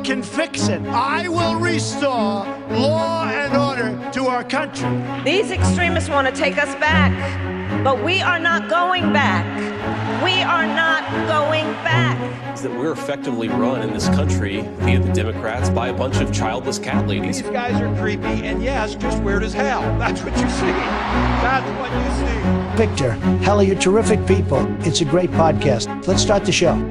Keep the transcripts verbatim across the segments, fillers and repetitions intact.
can fix it. I will restore law and order to our country. These extremists want to take us back, but we are not going back. We are not going back. Is that we're effectively run in this country via the Democrats by a bunch of childless cat ladies. These guys are creepy and yes, just weird as hell. That's what you see. That's what you see. Victor, Hella, you're terrific people. It's a great podcast. Let's start the show.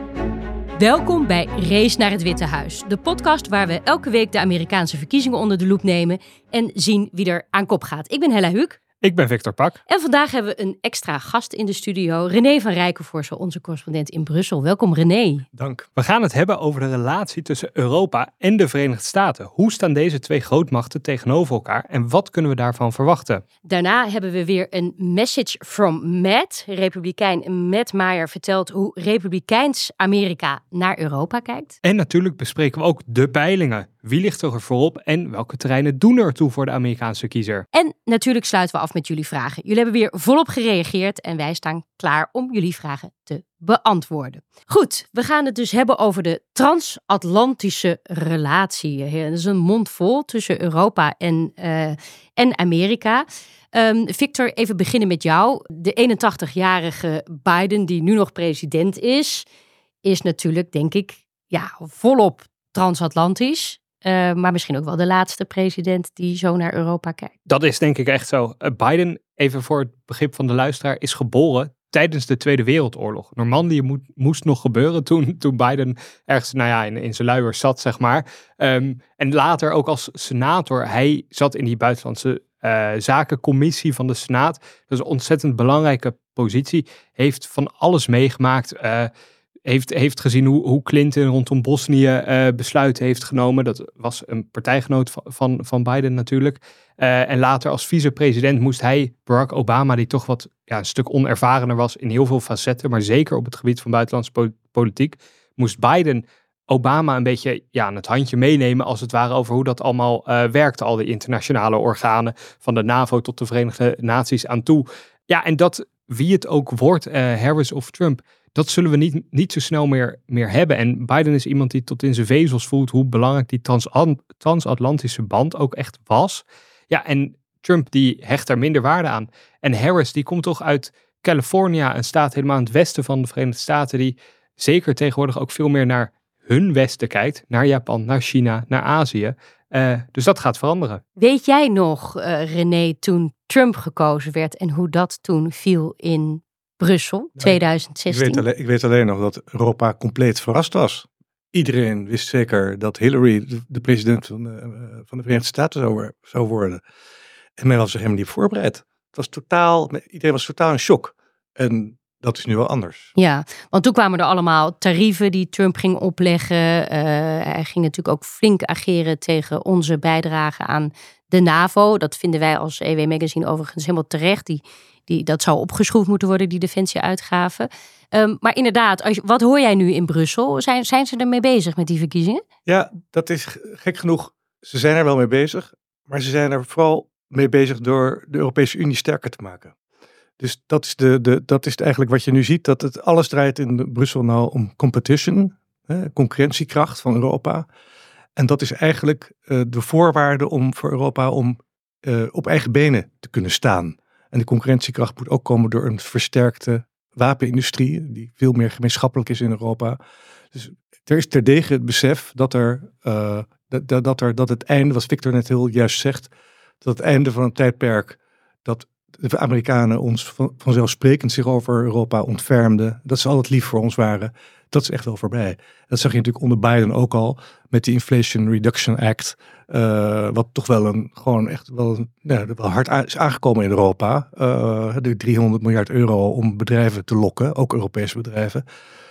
Welkom bij Race naar het Witte Huis. De podcast waar we elke week de Amerikaanse verkiezingen onder de loep nemen en zien wie er aan kop gaat. Ik ben Hella Huuk. Ik ben Victor Pak. En vandaag hebben we een extra gast in de studio. René van Rijkenvoorst, onze correspondent in Brussel. Welkom René. Dank. We gaan het hebben over de relatie tussen Europa en de Verenigde Staten. Hoe staan deze twee grootmachten tegenover elkaar en wat kunnen we daarvan verwachten? Daarna hebben we weer een message from Matt. Republikein Matt Meyer vertelt hoe Republikeins Amerika naar Europa kijkt. En natuurlijk bespreken we ook de peilingen. Wie ligt er voorop en welke terreinen doen er toe voor de Amerikaanse kiezer? En natuurlijk sluiten we af met jullie vragen. Jullie hebben weer volop gereageerd en wij staan klaar om jullie vragen te beantwoorden. Goed, we gaan het dus hebben over de transatlantische relatie. Dat is een mond vol tussen Europa en, uh, en Amerika. Um, Victor, even beginnen met jou. De eenentachtigjarige Biden, die nu nog president is, is natuurlijk, denk ik, ja, volop transatlantisch. Uh, maar misschien ook wel de laatste president die zo naar Europa kijkt. Dat is denk ik echt zo. Uh, Biden, even voor het begrip van de luisteraar, is geboren tijdens de Tweede Wereldoorlog. Normandië mo- moest nog gebeuren toen, toen Biden ergens nou ja, in, in zijn luiers zat, zeg maar. Um, en later ook als senator. Hij zat in die buitenlandse uh, zakencommissie van de Senaat. Dat is een ontzettend belangrijke positie. Heeft van alles meegemaakt. Uh, Heeft, heeft gezien hoe, hoe Clinton rondom Bosnië uh, besluiten heeft genomen. Dat was een partijgenoot van, van, van Biden natuurlijk. Uh, en later als vicepresident moest hij Barack Obama, die toch wat ja, een stuk onervarener was in heel veel facetten, maar zeker op het gebied van buitenlandse po- politiek, moest Biden Obama een beetje ja, aan het handje meenemen als het ware over hoe dat allemaal uh, werkte. Al die internationale organen van de NAVO tot de Verenigde Naties aan toe. Ja, en dat wie het ook wordt, uh, Harris of Trump, dat zullen we niet, niet zo snel meer, meer hebben. En Biden is iemand die tot in zijn vezels voelt hoe belangrijk die trans- transatlantische band ook echt was. Ja, en Trump die hecht er minder waarde aan. En Harris die komt toch uit California, een staat helemaal in het westen van de Verenigde Staten, die zeker tegenwoordig ook veel meer naar hun westen kijkt. Naar Japan, naar China, naar Azië. Uh, dus dat gaat veranderen. Weet jij nog, uh, René, toen Trump gekozen werd en hoe dat toen viel in Brussel, twintig zestien. Ik weet, alleen, ik weet alleen nog dat Europa compleet verrast was. Iedereen wist zeker dat Hillary de, de president van de, van de Verenigde Staten zou, zou worden. En men was er helemaal niet op voorbereid. Het was totaal, iedereen was totaal in shock. En dat is nu wel anders. Ja, want toen kwamen er allemaal tarieven die Trump ging opleggen. Uh, hij ging natuurlijk ook flink ageren tegen onze bijdrage aan de NAVO. Dat vinden wij als E W Magazine overigens helemaal terecht. Die, die, dat zou opgeschroefd moeten worden, die defensieuitgaven. Um, maar inderdaad, als, wat hoor jij nu in Brussel? Zijn, zijn ze ermee bezig met die verkiezingen? Ja, dat is gek genoeg. Ze zijn er wel mee bezig. Maar ze zijn er vooral mee bezig door de Europese Unie sterker te maken. Dus dat is, de, de, dat is eigenlijk wat je nu ziet. Dat het alles draait in Brussel nou om competition. Hè, concurrentiekracht van Europa. En dat is eigenlijk uh, de voorwaarde om voor Europa om uh, op eigen benen te kunnen staan. En de concurrentiekracht moet ook komen door een versterkte wapenindustrie, die veel meer gemeenschappelijk is in Europa. Dus er is terdege het besef dat er, uh, dat, dat er dat het einde, wat Victor net heel juist zegt, dat het einde van een tijdperk dat de Amerikanen ons van, vanzelfsprekend zich over Europa ontfermden, dat ze altijd lief voor ons waren, dat is echt wel voorbij. Dat zag je natuurlijk onder Biden ook al met de Inflation Reduction Act, uh, wat toch wel een gewoon echt wel, een, ja, wel hard a- is aangekomen in Europa. Uh, de driehonderd miljard euro om bedrijven te lokken, ook Europese bedrijven.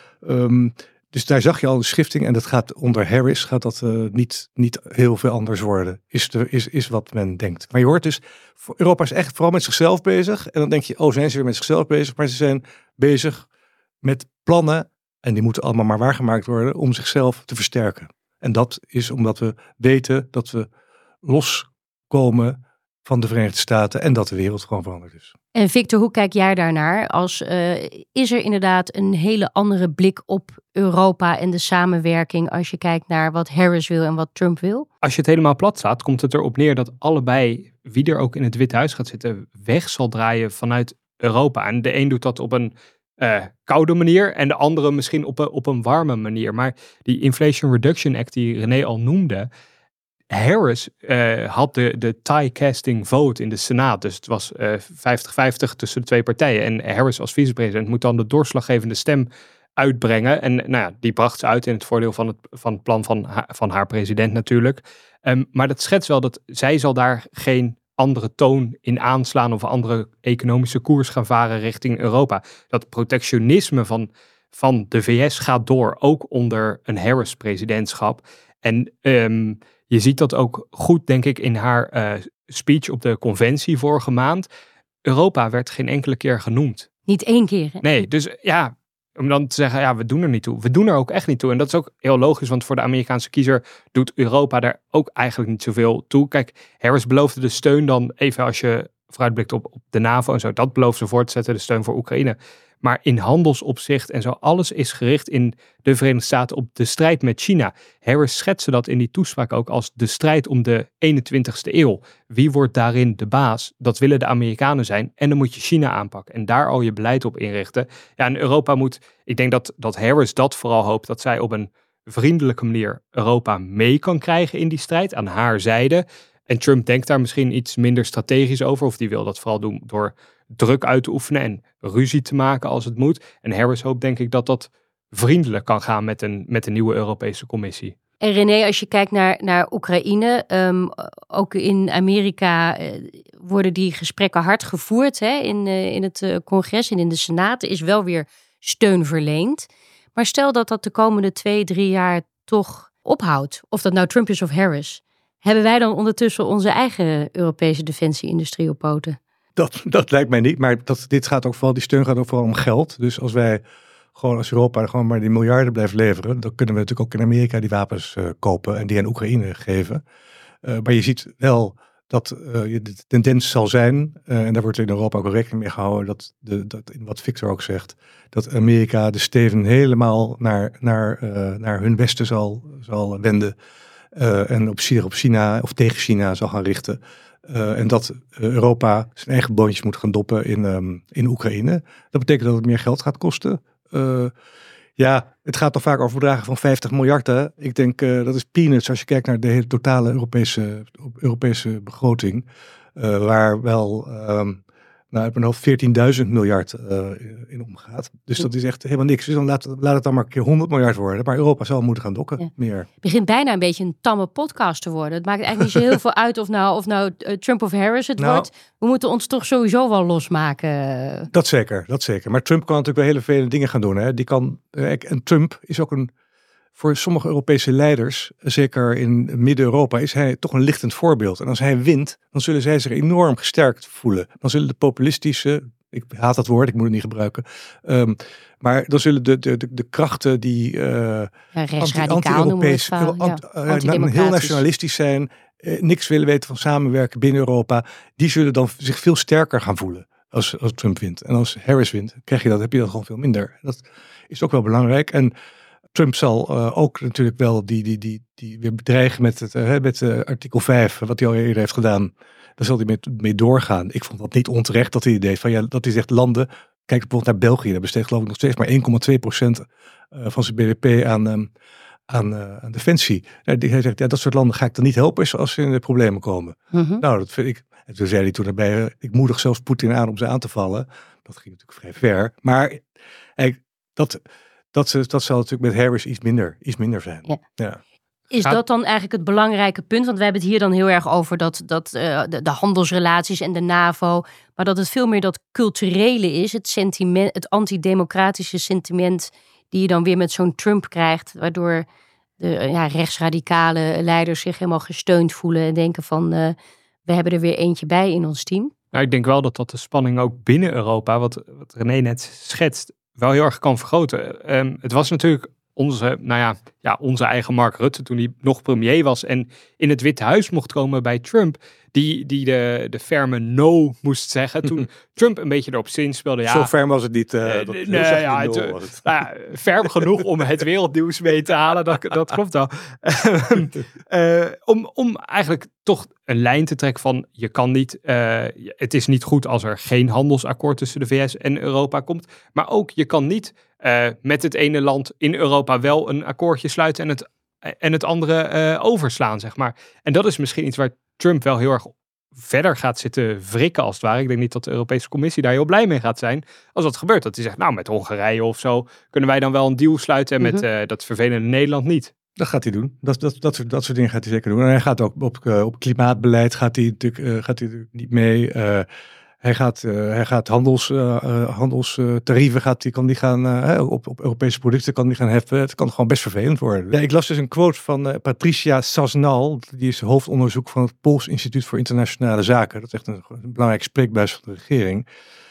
Um, dus daar zag je al de schifting en dat gaat onder Harris gaat dat uh, niet, niet heel veel anders worden. Is, de, is, is wat men denkt. Maar je hoort dus, Europa is echt vooral met zichzelf bezig. En dan denk je, oh, zijn ze weer met zichzelf bezig? Maar ze zijn bezig met plannen, en die moeten allemaal maar waargemaakt worden, om zichzelf te versterken. En dat is omdat we weten dat we loskomen van de Verenigde Staten en dat de wereld gewoon veranderd is. En Victor, hoe kijk jij daarnaar? Als, uh, is er inderdaad een hele andere blik op Europa en de samenwerking als je kijkt naar wat Harris wil en wat Trump wil? Als je het helemaal plat slaat, komt het erop neer dat allebei, wie er ook in het Witte Huis gaat zitten, weg zal draaien vanuit Europa. En de een doet dat op een uh, koude manier en de andere misschien op een, op een warme manier. Maar die Inflation Reduction Act die René al noemde, Harris uh, had de, de tie-casting vote in de Senaat. Dus het was uh, vijftig vijftig tussen de twee partijen. En Harris als vicepresident moet dan de doorslaggevende stem uitbrengen. En nou ja, die bracht ze uit in het voordeel van het, van het plan van, ha, van haar president natuurlijk. Um, maar dat schetst wel dat zij zal daar geen andere toon in aanslaan of andere economische koers gaan varen richting Europa. Dat protectionisme van, van de V S gaat door, ook onder een Harris-presidentschap. En um, je ziet dat ook goed, denk ik, in haar uh, speech op de conventie vorige maand. Europa werd geen enkele keer genoemd. Niet één keer, hè? Nee, dus ja, om dan te zeggen, ja, we doen er niet toe. We doen er ook echt niet toe. En dat is ook heel logisch, want voor de Amerikaanse kiezer doet Europa daar ook eigenlijk niet zoveel toe. Kijk, Harris beloofde de steun dan, even als je vooruitblikt op, op de NAVO en zo, dat belooft ze voor te zetten, de steun voor Oekraïne. Maar in handelsopzicht en zo, alles is gericht in de Verenigde Staten op de strijd met China. Harris schetste dat in die toespraak ook als de strijd om de eenentwintigste eeuw. Wie wordt daarin de baas? Dat willen de Amerikanen zijn en dan moet je China aanpakken en daar al je beleid op inrichten. Ja, en Europa moet, ik denk dat, dat Harris dat vooral hoopt, dat zij op een vriendelijke manier Europa mee kan krijgen in die strijd, aan haar zijde. En Trump denkt daar misschien iets minder strategisch over, of die wil dat vooral doen door druk uit te oefenen en ruzie te maken als het moet. En Harris hoopt denk ik dat dat vriendelijk kan gaan met een, met een nieuwe Europese Commissie. En René, als je kijkt naar, naar Oekraïne, um, ook in Amerika uh, worden die gesprekken hard gevoerd hè, in, uh, in het uh, congres en in de Senaat. Er is wel weer steun verleend. Maar stel dat dat de komende twee, drie jaar toch ophoudt, of dat nou Trump is of Harris, hebben wij dan ondertussen onze eigen Europese defensie-industrie op poten? Dat, dat lijkt mij niet, maar dat, dit gaat ook vooral, die steun gaat ook vooral om geld. Dus als wij gewoon als Europa gewoon maar die miljarden blijft leveren, dan kunnen we natuurlijk ook in Amerika die wapens uh, kopen en die aan Oekraïne geven. Uh, maar je ziet wel dat uh, de tendens zal zijn, uh, en daar wordt in Europa ook rekening mee gehouden, dat, de, dat in wat Victor ook zegt, dat Amerika de steven helemaal naar, naar, uh, naar hun westen zal, zal wenden uh, en op, op China of tegen China zal gaan richten. Uh, en dat Europa zijn eigen boontjes moet gaan doppen in, um, in Oekraïne. Dat betekent dat het meer geld gaat kosten. Uh, ja, het gaat toch vaak over bedragen van vijftig miljard. Hè? Ik denk uh, dat is peanuts als je kijkt naar de hele totale Europese, Europese begroting. Uh, waar wel um, nou, uit mijn hoofd veertienduizend miljard uh, in omgaat. Dus dat is echt helemaal niks. Dus dan laat, laat het dan maar een keer honderd miljard worden. Maar Europa zal moeten gaan dokken. Ja. Meer. Het begint bijna een beetje een tamme podcast te worden. Het maakt eigenlijk niet zo heel veel uit of nou, of nou uh, Trump of Harris het nou, wordt. We moeten ons toch sowieso wel losmaken. Dat zeker, dat zeker. Maar Trump kan natuurlijk wel hele vele dingen gaan doen. Hè. Die kan, en Trump is ook een, voor sommige Europese leiders, zeker in Midden-Europa, is hij toch een lichtend voorbeeld. En als hij wint, dan zullen zij zich enorm gesterkt voelen. Dan zullen de populistische, ik haat dat woord, ik moet het niet gebruiken. Um, maar dan zullen de, de, de, de krachten die uh, ja, rechtsradicaal anti-Europees, heel, ja, uh, heel nationalistisch zijn, uh, niks willen weten van samenwerken binnen Europa, die zullen dan zich veel sterker gaan voelen als, als Trump wint. En als Harris wint, krijg je dat, heb je dat gewoon veel minder. Dat is ook wel belangrijk. En Trump zal uh, ook natuurlijk wel die, die, die, die weer bedreigen met, het, uh, met uh, artikel vijf, wat hij al eerder heeft gedaan. Daar zal hij mee, mee doorgaan. Ik vond dat niet onterecht dat hij deed. Van, ja, dat hij zegt landen, kijk bijvoorbeeld naar België, daar besteedt geloof ik nog steeds maar één komma twee procent van zijn B V P aan, um, aan, uh, aan defensie. Hij zegt, ja, dat soort landen ga ik dan niet helpen als ze in de problemen komen. Mm-hmm. Nou, dat vind ik. En toen zei hij toen erbij, uh, ik moedig zelfs Poetin aan om ze aan te vallen. Dat ging natuurlijk vrij ver. Maar hij, dat... Dat, dat zal natuurlijk met Harris iets minder, iets minder zijn. Ja. Ja. Is dat dan eigenlijk het belangrijke punt? Want we hebben het hier dan heel erg over dat, dat, uh, de, de handelsrelaties en de NAVO. Maar dat het veel meer dat culturele is. Het sentiment, het antidemocratische sentiment die je dan weer met zo'n Trump krijgt. Waardoor de ja, rechtsradicale leiders zich helemaal gesteund voelen. En denken van, uh, we hebben er weer eentje bij in ons team. Nou, ik denk wel dat dat de spanning ook binnen Europa, wat, wat René net schetst, wel heel erg kan vergroten. Um, het was natuurlijk onze, nou ja, ja, onze eigen Mark Rutte, toen hij nog premier was en in het Witte Huis mocht komen bij Trump, die, die de, de ferme no moest zeggen. Toen Trump een beetje erop zinspeelde. Ja, Zo ferm was het niet. Uh, uh, dat, nee, ja, het, uh, het. Nou ja, ferm genoeg om het wereldnieuws mee te halen, dat, dat klopt wel. uh, om, om eigenlijk toch een lijn te trekken van, je kan niet, uh, het is niet goed als er geen handelsakkoord tussen de V S en Europa komt, maar ook je kan niet uh, met het ene land in Europa wel een akkoordje sluiten en het, en het andere uh, overslaan, zeg maar. En dat is misschien iets waar Trump wel heel erg verder gaat zitten wrikken als het ware. Ik denk niet dat de Europese Commissie daar heel blij mee gaat zijn als dat gebeurt. Dat hij zegt, nou met Hongarije of zo kunnen wij dan wel een deal sluiten en met mm-hmm. uh, dat vervelende Nederland niet. Dat gaat hij doen. Dat, dat, dat, soort, dat soort dingen gaat hij zeker doen. En hij gaat ook op, uh, op klimaatbeleid gaat hij natuurlijk, uh, gaat hij natuurlijk niet mee. Uh, hij gaat, uh, hij gaat handels, uh, uh, handelstarieven uh, gaat die, kan die gaan uh, op, op Europese producten kan die gaan heffen. Het kan gewoon best vervelend worden. Ja, ik las dus een quote van uh, Patricia Sasnal. Die is hoofdonderzoek van het Pools Instituut voor Internationale Zaken. Dat is echt een, een belangrijk spreekbuis van de regering.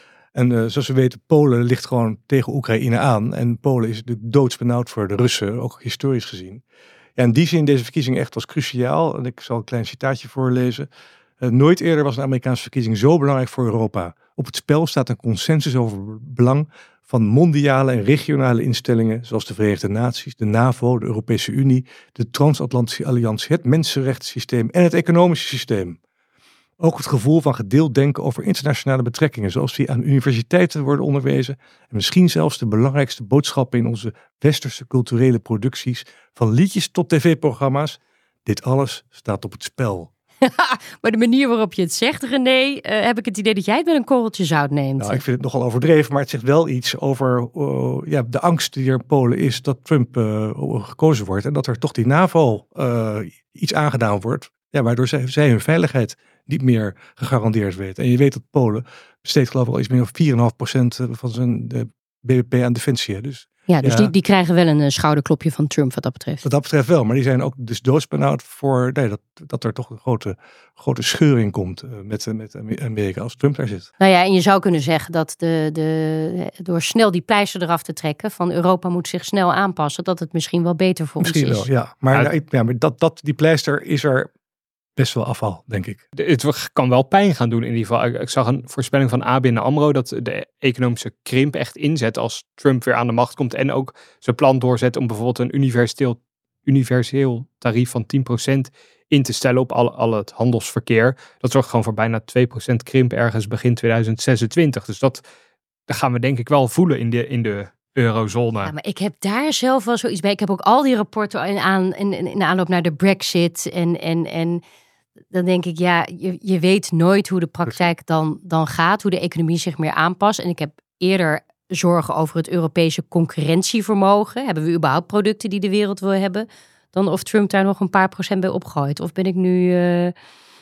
En uh, zoals we weten, Polen ligt gewoon tegen Oekraïne aan. En Polen is natuurlijk doodsbenauwd voor de Russen, ook historisch gezien. Ja, in die zin deze verkiezing echt was cruciaal. En ik zal een klein citaatje voorlezen. Uh, nooit eerder was een Amerikaanse verkiezing zo belangrijk voor Europa. Op het spel staat een consensus over het belang van mondiale en regionale instellingen, zoals de Verenigde Naties, de NAVO, de Europese Unie, de Transatlantische Alliantie, het mensenrechtensysteem en het economische systeem. Ook het gevoel van gedeeld denken over internationale betrekkingen, zoals die aan universiteiten worden onderwezen. En misschien zelfs de belangrijkste boodschappen in onze westerse culturele producties, van liedjes tot tv-programma's. Dit alles staat op het spel. Maar de manier waarop je het zegt, René, uh, heb ik het idee dat jij het met een korreltje zout neemt. Nou, ik vind het nogal overdreven, maar het zegt wel iets over uh, ja, de angst die er in Polen is dat Trump uh, gekozen wordt. En dat er toch die NAVO uh, iets aangedaan wordt, ja, waardoor zij, zij hun veiligheid niet meer gegarandeerd weet. En je weet dat Polen besteedt geloof ik al iets meer dan vier komma vijf procent van zijn de B B P aan defensie. Hè. Dus, ja, dus ja, die, die krijgen wel een uh, schouderklopje van Trump wat dat betreft. Wat dat betreft wel, maar die zijn ook dus doodsbenauwd voor nee, dat, dat er toch een grote, grote scheuring komt uh, met, met Amerika als Trump daar zit. Nou ja, en je zou kunnen zeggen dat de, de, door snel die pleister eraf te trekken van Europa moet zich snel aanpassen, dat het misschien wel beter voor misschien ons is. Misschien wel, ja. Maar, ja, ja, maar dat, dat, die pleister is er best wel afval, denk ik. Het kan wel pijn gaan doen in ieder geval. Ik zag een voorspelling van A B N AMRO dat de economische krimp echt inzet als Trump weer aan de macht komt en ook zijn plan doorzet om bijvoorbeeld een universeel, universeel tarief van tien procent in te stellen op al, al het handelsverkeer. Dat zorgt gewoon voor bijna twee procent krimp ergens begin tweeduizend zesentwintig. Dus dat, dat gaan we denk ik wel voelen in de, in de eurozone. Ja, maar ik heb daar zelf wel zoiets bij. Ik heb ook al die rapporten in, aan, in, in, in aanloop naar de Brexit en, en, en dan denk ik, ja, je, je weet nooit hoe de praktijk dan, dan gaat, hoe de economie zich meer aanpast. En ik heb eerder zorgen over het Europese concurrentievermogen. Hebben we überhaupt producten die de wereld wil hebben? Dan of Trump daar nog een paar procent bij opgooit. Of ben ik nu, uh,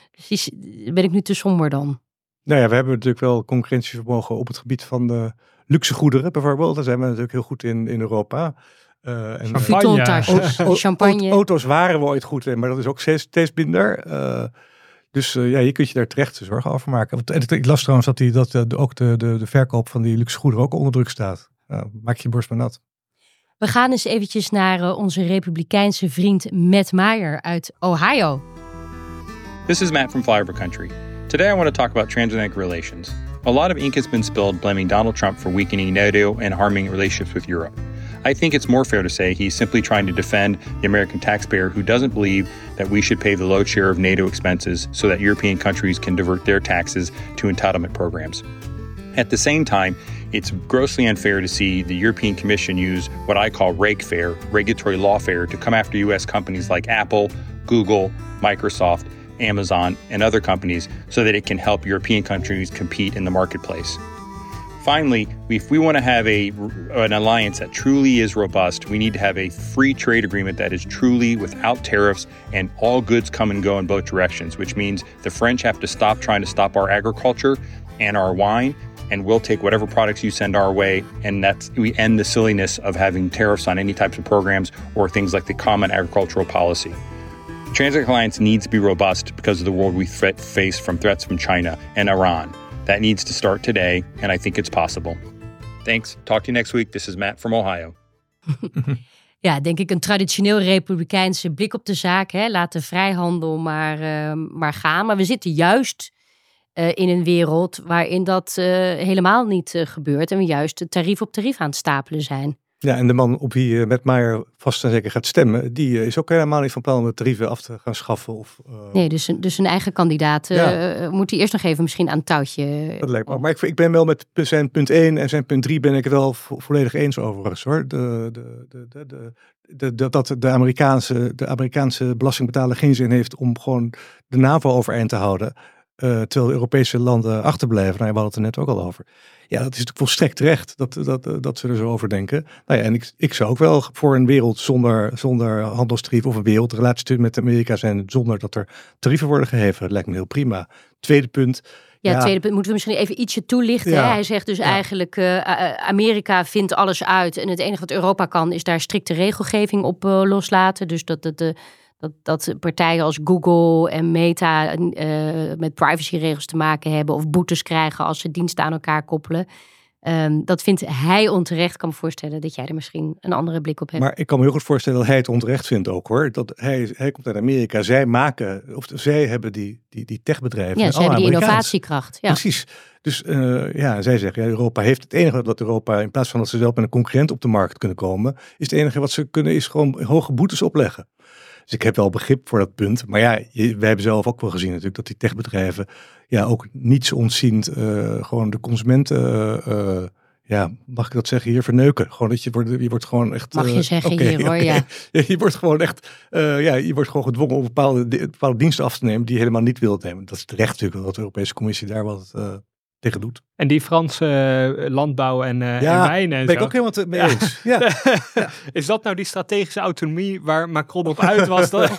ben ik nu te somber dan? Nou ja, we hebben natuurlijk wel concurrentievermogen op het gebied van de luxe goederen bijvoorbeeld. Daar zijn we natuurlijk heel goed in, in Europa. Uh, en, Vuitton-tasjes, uh, champagne. Auto's waren we ooit goed in, maar dat is ook steeds, steeds minder. Uh, dus uh, ja, je kunt je daar terecht zorgen over maken. En ik las trouwens dat, die, dat uh, ook de, de, de verkoop van die luxe goederen ook onder druk staat. Uh, maak je borst maar nat. We gaan eens eventjes naar uh, onze republikeinse vriend Matt Meyer uit Ohio. This is Matt from Flyover Country. Today I want to talk about transatlantic relations. A lot of ink has been spilled blaming Donald Trump for weakening NATO and harming relationships with Europe. I think it's more fair to say he's simply trying to defend the American taxpayer who doesn't believe that we should pay the low share of NATO expenses so that European countries can divert their taxes to entitlement programs. At the same time, it's grossly unfair to see the European Commission use what I call rake-fare, regulatory lawfare, to come after U S companies like Apple, Google, Microsoft, Amazon, and other companies so that it can help European countries compete in the marketplace. Finally, if we want to have a, an alliance that truly is robust, we need to have a free trade agreement that is truly without tariffs and all goods come and go in both directions, which means the French have to stop trying to stop our agriculture and our wine, and we'll take whatever products you send our way, and that's we end the silliness of having tariffs on any types of programs or things like the Common Agricultural Policy. The Transatlantic Alliance needs to be robust because of the world we threat, face from threats from China and Iran. That needs to start today, and I think it's possible. Thanks. Talk to you next week. This is Matt from Ohio. Ja, denk ik een traditioneel republikeinse blik op de zaak. Hè? Laat de vrijhandel maar, uh, maar gaan. Maar we zitten juist uh, in een wereld waarin dat uh, helemaal niet uh, gebeurt. En we juist tarief op tarief aan het stapelen zijn. Ja, en de man op wie uh, Matt Meijer vast en zeker gaat stemmen, die uh, is ook helemaal niet van plan om de tarieven af te gaan schaffen. Of, uh... Nee, dus, dus een eigen kandidaat uh, ja. moet hij eerst nog even misschien aan het touwtje. Dat lijkt me. Maar ik, ik ben wel met zijn punt één en zijn punt drie ben ik het wel vo- volledig eens overigens hoor. De, de, de, de, de, de, de, dat de Amerikaanse, de Amerikaanse belastingbetaler geen zin heeft om gewoon de NAVO overeind te houden. Uh, terwijl de Europese landen achterblijven. Nou, we hadden het er net ook al over. Ja, dat is natuurlijk volstrekt terecht dat, dat, dat ze er zo over denken. Nou ja, en ik, ik zou ook wel voor een wereld zonder, zonder handelstarieven of een wereldrelatie met Amerika zijn zonder dat er tarieven worden geheven. Dat lijkt me heel prima. Tweede punt. Ja, ja, tweede punt moeten we misschien even ietsje toelichten. Ja. Hè? Hij zegt dus Ja. eigenlijk, uh, Amerika vindt alles uit en het enige wat Europa kan is daar strikte regelgeving op uh, loslaten. Dus dat de, dat, dat partijen als Google en Meta uh, met privacyregels te maken hebben of boetes krijgen als ze diensten aan elkaar koppelen. Um, dat vindt hij onterecht. Ik kan me voorstellen dat jij er misschien een andere blik op hebt. Maar ik kan me heel goed voorstellen dat hij het onterecht vindt ook hoor. Dat hij, hij komt uit Amerika, zij maken, of zij hebben die, die, die techbedrijven. Ja, ze hebben die innovatiekracht. Ja. Precies. Dus uh, ja, zij zeggen, ja, Europa heeft het enige wat Europa, in plaats van dat ze zelf met een concurrent op de markt kunnen komen, is het enige wat ze kunnen, is gewoon hoge boetes opleggen. Dus ik heb wel begrip voor dat punt. Maar ja, je, wij hebben zelf ook wel gezien natuurlijk dat die techbedrijven ja ook niets ontziend uh, gewoon de consumenten, uh, uh, ja, mag ik dat zeggen hier, verneuken. Gewoon dat je wordt, je wordt gewoon echt... Mag je uh, zeggen okay, hier hoor, okay. ja. Je wordt gewoon echt, uh, ja, je wordt gewoon gedwongen om bepaalde, bepaalde diensten af te nemen die je helemaal niet wilt nemen. Dat is terecht natuurlijk dat de Europese Commissie daar wat uh, tegen doet. En die Franse uh, landbouw en, uh, ja, en wijn en ben zo. ik ook helemaal mee eens. Ja. Ja. Is dat nou die strategische autonomie waar Macron op uit was? dat,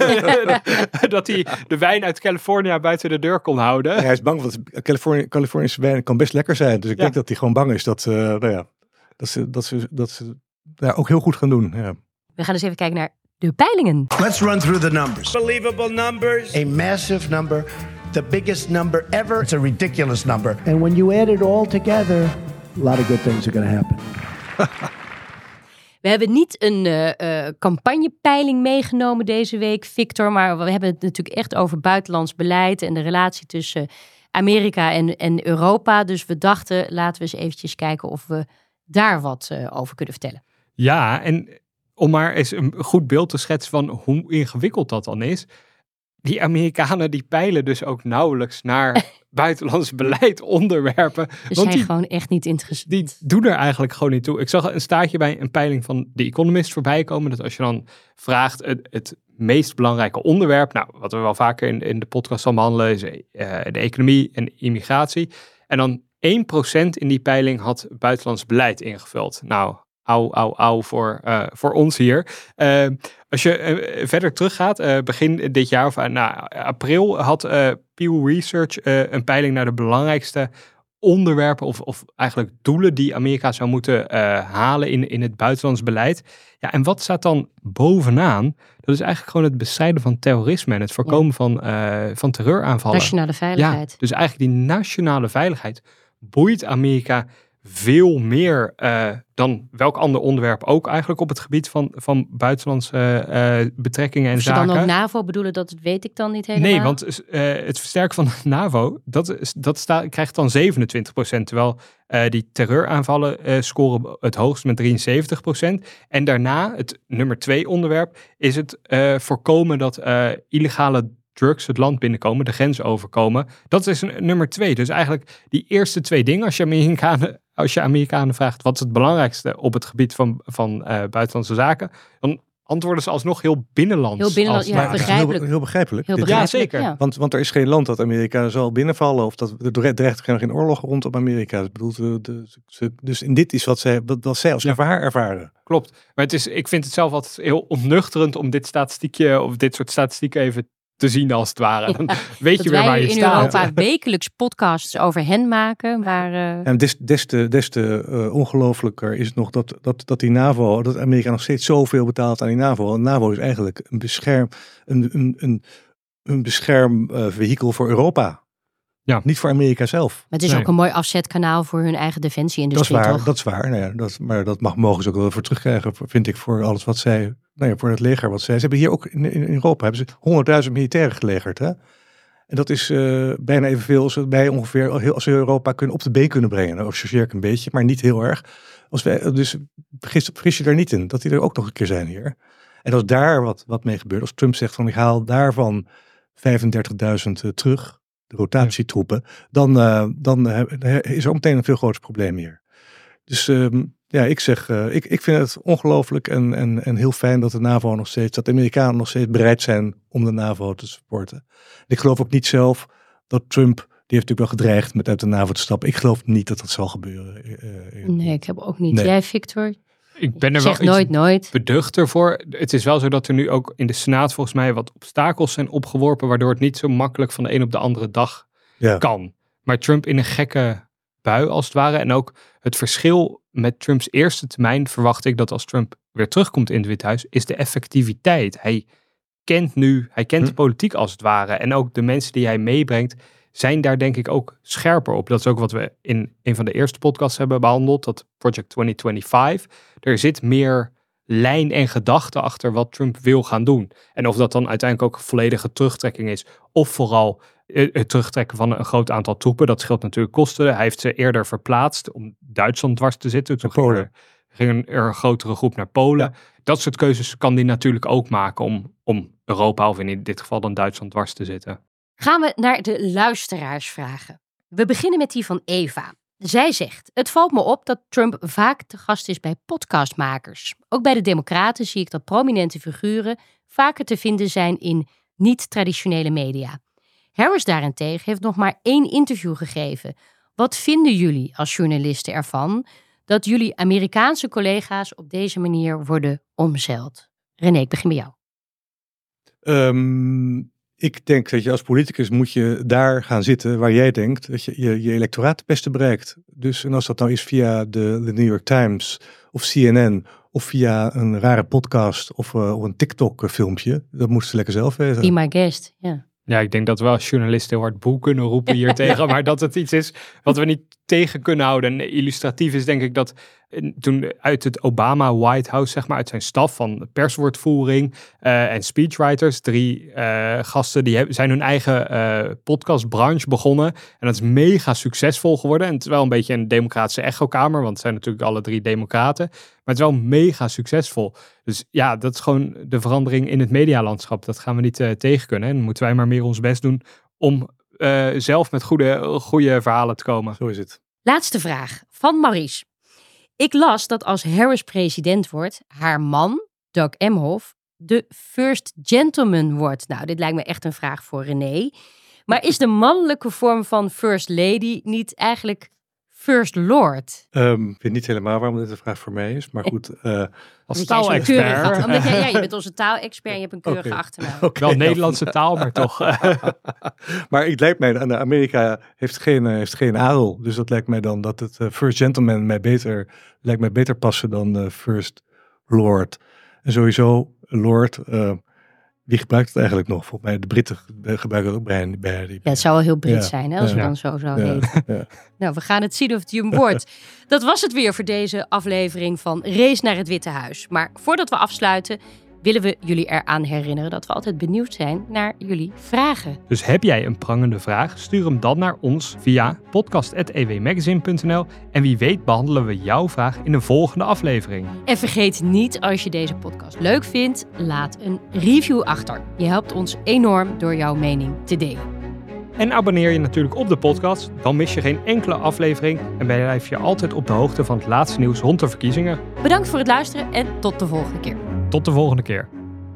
dat hij de wijn uit Californië buiten de deur kon houden? Ja, hij is bang, want Californië, Californische wijn kan best lekker zijn. Dus ik ja. denk dat hij gewoon bang is dat, uh, nou ja, dat ze, dat ze, dat ze daar ook heel goed gaan doen. Ja. We gaan dus even kijken naar de peilingen. Let's run through the numbers. Unbelievable numbers. A massive number. The biggest number ever. It's a ridiculous number. And when you add it all together, a lot of good things are going to happen. We hebben niet een uh, uh, campagnepeiling meegenomen deze week, Victor. Maar we hebben het natuurlijk echt over buitenlands beleid en de relatie tussen Amerika en, en Europa. Dus we dachten, laten we eens eventjes kijken of we daar wat uh, over kunnen vertellen. Ja, en om maar eens een goed beeld te schetsen van hoe ingewikkeld dat dan is. Die Amerikanen die peilen dus ook nauwelijks naar buitenlands beleid onderwerpen. Ze zijn die, gewoon echt niet interessant. Die doen er eigenlijk gewoon niet toe. Ik zag een staartje bij een peiling van The Economist voorbij komen. Dat als je dan vraagt het, het meest belangrijke onderwerp. Nou, wat we wel vaker in, in de podcast al behandelen is uh, de economie en immigratie. En dan één procent in die peiling had buitenlands beleid ingevuld. Nou, au, au, au voor, uh, voor ons hier. Uh, als je uh, verder teruggaat, uh, begin dit jaar of uh, nou, april had uh, Pew Research uh, een peiling naar de belangrijkste onderwerpen of, of eigenlijk doelen die Amerika zou moeten uh, halen in, in het buitenlands beleid. Ja, en wat staat dan bovenaan? Dat is eigenlijk gewoon het bestrijden van terrorisme en het voorkomen ja. van, uh, van terreuraanvallen. Nationale veiligheid. Ja, dus eigenlijk die nationale veiligheid boeit Amerika veel meer uh, dan welk ander onderwerp ook eigenlijk op het gebied van, van buitenlandse uh, betrekkingen en of zaken. Of ze dan ook NAVO bedoelen, dat weet ik dan niet helemaal. Nee, want uh, het versterken van de NAVO, dat, dat sta, krijgt dan zevenentwintig procent. Terwijl uh, die terreuraanvallen uh, scoren het hoogst met drieënzeventig procent. En daarna, het nummer twee onderwerp, is het uh, voorkomen dat uh, illegale drugs het land binnenkomen, de grens overkomen. Dat is een, nummer twee. Dus eigenlijk die eerste twee dingen, als je Amerikanen, als je Amerikanen vraagt wat is het belangrijkste op het gebied van, van uh, buitenlandse zaken, dan antwoorden ze alsnog heel binnenlands. Heel binnenlands, als, ja, maar begrijpelijk. Heel, heel begrijpelijk. Heel begrijpelijk. Ja, zeker. Ja. Want, want er is geen land dat Amerika zal binnenvallen of dat er dreigt geen oorlog rondom Amerika. Dat bedoelt, de, de, ze, dus in dit is wat zij, wat, wat zij als ja. gevaar ervaren. Klopt. Maar het is, ik vind het zelf altijd heel ontnuchterend om dit statistiekje of dit soort statistieken even te zien als het ware. Dan weet dat je weer waar je in staat. in Europa wekelijks podcasts over hen maken. Maar, uh... En des, des te, des te uh, ongelooflijker is het nog dat, dat, dat die NAVO, dat Amerika nog steeds zoveel betaalt aan die NAVO. Want NAVO is eigenlijk een bescherm, een, een, een, een beschermvehikel uh, voor Europa. Ja. Niet voor Amerika zelf. Maar het is Nee. ook een mooi afzetkanaal voor hun eigen Dat defensie-industrie, is waar, toch? dat is waar. Nou ja, dat, maar dat mag, mogen ze ook wel voor terugkrijgen, vind ik, voor alles wat zij, nou ja, voor het leger wat zij. Ze hebben hier ook in, in Europa hebben ze honderdduizend militairen gelegerd, hè? En dat is uh, bijna evenveel als wij ongeveer, als we Europa kunnen op de been kunnen brengen. Nou, chargeer ik een beetje, maar niet heel erg. Als wij, dus vergis, vergis je daar niet in, dat die er ook nog een keer zijn hier. En als daar wat, wat mee gebeurt, als Trump zegt van ik haal daarvan vijfendertigduizend uh, terug, de rotatietroepen, dan, uh, dan uh, is er ook meteen een veel groter probleem hier. Dus uh, ja, ik zeg, uh, ik, ik vind het ongelooflijk en, en, en heel fijn dat de NAVO nog steeds, dat de Amerikanen nog steeds bereid zijn om de NAVO te supporten. Ik geloof ook niet zelf dat Trump, die heeft natuurlijk wel gedreigd met uit de NAVO te stappen. Ik geloof niet dat dat zal gebeuren. Uh, Nee, ik heb ook niet. Nee. Jij, Victor? Ik ben er Zeg wel nooit, iets nooit. beduchter voor. Het is wel zo dat er nu ook in de Senaat volgens mij wat obstakels zijn opgeworpen, waardoor het niet zo makkelijk van de een op de andere dag ja. kan. Maar Trump in een gekke bui als het ware. En ook het verschil met Trumps eerste termijn verwacht ik dat als Trump weer terugkomt in het Witte Huis, is de effectiviteit. Hij kent nu, hij kent Hm. de politiek als het ware. En ook de mensen die hij meebrengt zijn daar denk ik ook scherper op. Dat is ook wat we in een van de eerste podcasts hebben behandeld, dat Project twintig vijfentwintig. Er zit meer lijn en gedachte achter wat Trump wil gaan doen. En of dat dan uiteindelijk ook een volledige terugtrekking is, of vooral het terugtrekken van een groot aantal troepen, dat scheelt natuurlijk kosten. Hij heeft ze eerder verplaatst om Duitsland dwars te zitten. Toen ging er, ging er een grotere groep naar Polen. Ja. Dat soort keuzes kan hij natuurlijk ook maken om, om Europa, of in dit geval dan Duitsland, dwars te zitten. Gaan we naar de luisteraarsvragen. We beginnen met die van Eva. Zij zegt, het valt me op dat Trump vaak te gast is bij podcastmakers. Ook bij de Democraten zie ik dat prominente figuren vaker te vinden zijn in niet-traditionele media. Harris daarentegen heeft nog maar één interview gegeven. Wat vinden jullie als journalisten ervan dat jullie Amerikaanse collega's op deze manier worden omzeild? René, ik begin bij jou. Um, ik denk dat je als politicus moet je daar gaan zitten waar jij denkt dat je je, je electoraat het beste bereikt. Dus en als dat nou is via de, de New York Times of C N N of via een rare podcast of, uh, of een TikTok filmpje, dat moet ze lekker zelf weten. Be my guest, ja. Yeah. Ja, ik denk dat we als journalisten heel hard boel kunnen roepen hier tegen, maar dat het iets is wat we niet tegen kunnen houden. En illustratief is denk ik dat toen uit het Obama White House, zeg maar, uit zijn staf van perswoordvoering uh, en speechwriters, drie uh, gasten, die hebben, zijn hun eigen uh, podcastbranche begonnen. En dat is mega succesvol geworden. En het is wel een beetje een democratische echokamer, want het zijn natuurlijk alle drie democraten. Maar het is wel mega succesvol. Dus ja, dat is gewoon de verandering in het medialandschap. Dat gaan we niet uh, tegen kunnen. En dan moeten wij maar meer ons best doen om uh, zelf met goede, goede verhalen te komen. Zo is het. Laatste vraag van Maurice. Ik las dat als Harris president wordt, haar man, Doug Emhoff, de first gentleman wordt. Nou, dit lijkt me echt een vraag voor René. Maar is de mannelijke vorm van first lady niet eigenlijk first lord? Um, ik weet niet helemaal waarom dit een vraag voor mij is, maar goed. Uh, als taalexpert. Omdat jij, ja, je bent onze taalexpert en je hebt een keurige okay. achternaam. Okay, Wel Nederlandse taal, maar toch. Maar ik lijkt mij, Amerika heeft geen, heeft geen adel, dus dat lijkt mij dan dat het uh, first gentleman mij beter, lijkt mij beter passen dan uh, first lord. En sowieso, lord, uh, wie gebruikt het eigenlijk nog? Volgens mij de Britten gebruiken het ook bij. bij die, ja, het zou wel heel Brits ja, zijn, hè, als ja, we dan zo zou ja, heten. Ja. Nou, we gaan het zien of het je wordt. Dat was het weer voor deze aflevering van Race naar het Witte Huis. Maar voordat we afsluiten, willen we jullie eraan herinneren dat we altijd benieuwd zijn naar jullie vragen. Dus heb jij een prangende vraag? Stuur hem dan naar ons via podcast at e w magazine punt n l en wie weet behandelen we jouw vraag in de volgende aflevering. En vergeet niet, als je deze podcast leuk vindt, laat een review achter. Je helpt ons enorm door jouw mening te delen. En abonneer je natuurlijk op de podcast, dan mis je geen enkele aflevering en blijf je altijd op de hoogte van het laatste nieuws rond de verkiezingen. Bedankt voor het luisteren en tot de volgende keer. Tot de volgende keer.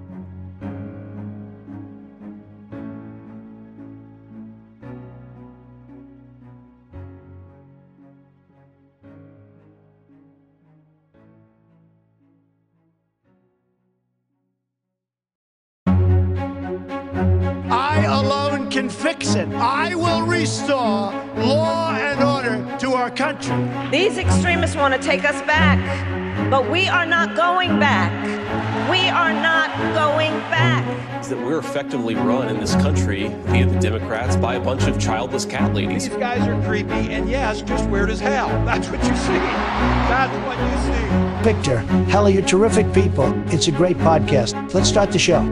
I alone can fix it. I will restore law and order to our country. These extremists want to take us back, but we are not going back. We are not going back. that we're effectively run in this country via the Democrats by a bunch of childless cat ladies. These guys are creepy and yes, just weird as hell. That's what you see. That's what you see. Victor, Hella, you're terrific people. It's a great podcast. Let's start the show.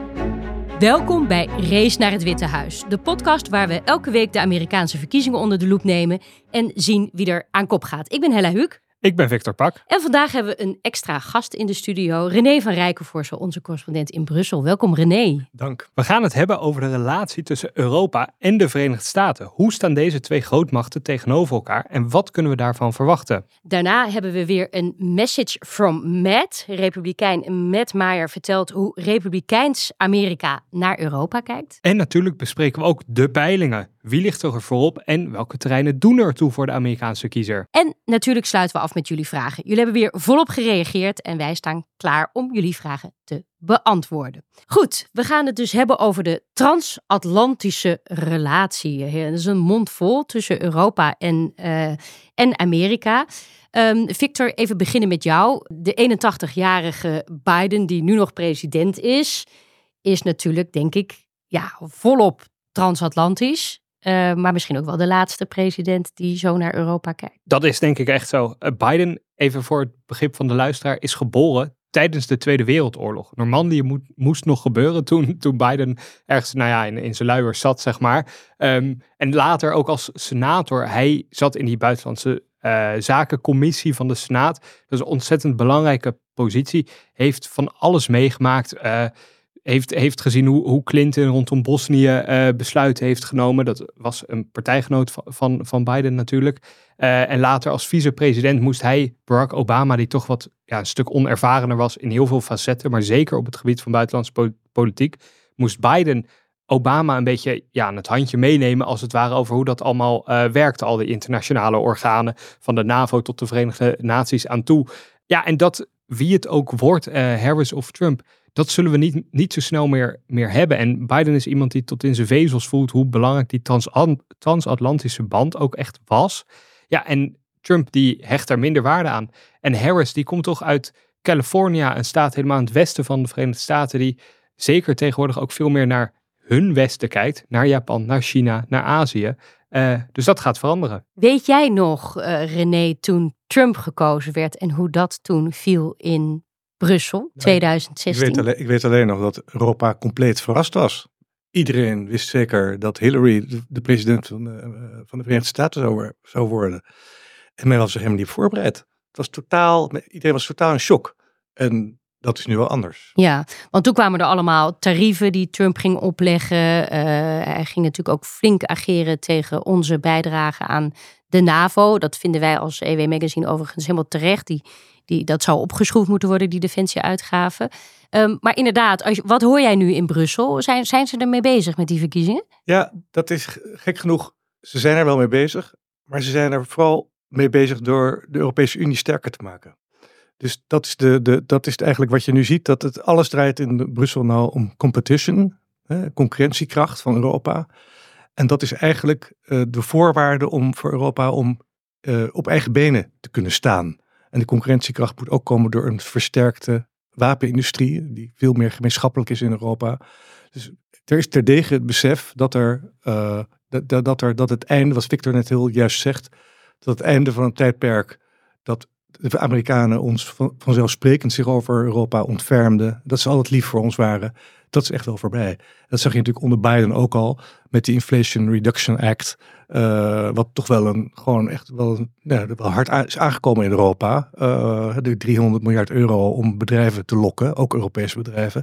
Welkom bij Race naar het Witte Huis. De podcast waar we elke week de Amerikaanse verkiezingen onder de loep nemen en zien wie er aan kop gaat. Ik ben Hella Huuk. Ik ben Victor Pak. En vandaag hebben we een extra gast in de studio. René van Rijkenvoorst, onze correspondent in Brussel. Welkom René. Dank. We gaan het hebben over de relatie tussen Europa en de Verenigde Staten. Hoe staan deze twee grootmachten tegenover elkaar en wat kunnen we daarvan verwachten? Daarna hebben we weer een message from Matt. Republikein Matt Meyer vertelt hoe Republikeins Amerika naar Europa kijkt. En natuurlijk bespreken we ook de peilingen. Wie ligt er voorop en welke terreinen doen er toe voor de Amerikaanse kiezer? En natuurlijk sluiten we af met jullie vragen. Jullie hebben weer volop gereageerd en wij staan klaar om jullie vragen te beantwoorden. Goed, we gaan het dus hebben over de transatlantische relatie. Dat is een mond vol tussen Europa en, uh, en Amerika. Um, Victor, even beginnen met jou. De eenentachtigjarige Biden, die nu nog president is, is natuurlijk, denk ik, ja, volop transatlantisch. Uh, maar misschien ook wel de laatste president die zo naar Europa kijkt. Dat is denk ik echt zo. Uh, Biden, even voor het begrip van de luisteraar, is geboren tijdens de Tweede Wereldoorlog. Normandië mo- moest nog gebeuren toen, toen Biden ergens nou ja, in, in zijn luiers zat, zeg maar. Um, en later ook als senator. Hij zat in die buitenlandse uh, zakencommissie van de Senaat. Dat is een ontzettend belangrijke positie. Heeft van alles meegemaakt. Uh, Heeft, heeft gezien hoe, hoe Clinton rondom Bosnië uh, besluiten heeft genomen. Dat was een partijgenoot van, van, van Biden natuurlijk. Uh, en later als vicepresident moest hij Barack Obama, die toch wat ja, een stuk onervarener was in heel veel facetten, maar zeker op het gebied van buitenlandse po- politiek, moest Biden Obama een beetje ja, aan het handje meenemen als het ware over hoe dat allemaal uh, werkte. Al die internationale organen van de NAVO tot de Verenigde Naties aan toe. Ja, en dat wie het ook wordt, uh, Harris of Trump, dat zullen we niet, niet zo snel meer, meer hebben. En Biden is iemand die tot in zijn vezels voelt hoe belangrijk die trans- transatlantische band ook echt was. Ja, en Trump die hecht daar minder waarde aan. En Harris die komt toch uit California, een staat helemaal in het westen van de Verenigde Staten, die zeker tegenwoordig ook veel meer naar hun westen kijkt. Naar Japan, naar China, naar Azië. Uh, dus dat gaat veranderen. Weet jij nog, uh, René, toen Trump gekozen werd en hoe dat toen viel in Brussel, twintig zestien. Ik weet, alleen, ik weet alleen nog dat Europa compleet verrast was. Iedereen wist zeker dat Hillary de, de president van de, uh, van de Verenigde Staten zou, zou worden. En men was er helemaal niet op voorbereid. Het was totaal, iedereen was totaal in shock. En dat is nu wel anders. Ja, want toen kwamen er allemaal tarieven die Trump ging opleggen. Uh, hij ging natuurlijk ook flink ageren tegen onze bijdrage aan de NAVO. Dat vinden wij als E W Magazine overigens helemaal terecht. Die Die, dat zou opgeschroefd moeten worden, die defensieuitgaven. Um, maar inderdaad, als je, wat hoor jij nu in Brussel? Zijn, zijn ze ermee bezig met die verkiezingen? Ja, dat is gek genoeg. Ze zijn er wel mee bezig. Maar ze zijn er vooral mee bezig door de Europese Unie sterker te maken. Dus dat is, de, de, dat is eigenlijk wat je nu ziet. Dat het alles draait in Brussel nou om competition. Hè, concurrentiekracht van Europa. En dat is eigenlijk uh, de voorwaarde om voor Europa om uh, op eigen benen te kunnen staan. En de concurrentiekracht moet ook komen door een versterkte wapenindustrie, die veel meer gemeenschappelijk is in Europa. Dus er is terdege het besef dat, er, uh, dat, dat, er, dat het einde, wat Victor net heel juist zegt, dat het einde van een tijdperk, dat de Amerikanen ons van, vanzelfsprekend zich over Europa ontfermden, dat ze altijd lief voor ons waren, dat is echt wel voorbij. Dat zag je natuurlijk onder Biden ook al, met de Inflation Reduction Act, uh, wat toch wel een, gewoon echt wel, een, ja, wel hard a- is aangekomen in Europa. Uh, de driehonderd miljard euro om bedrijven te lokken, ook Europese bedrijven.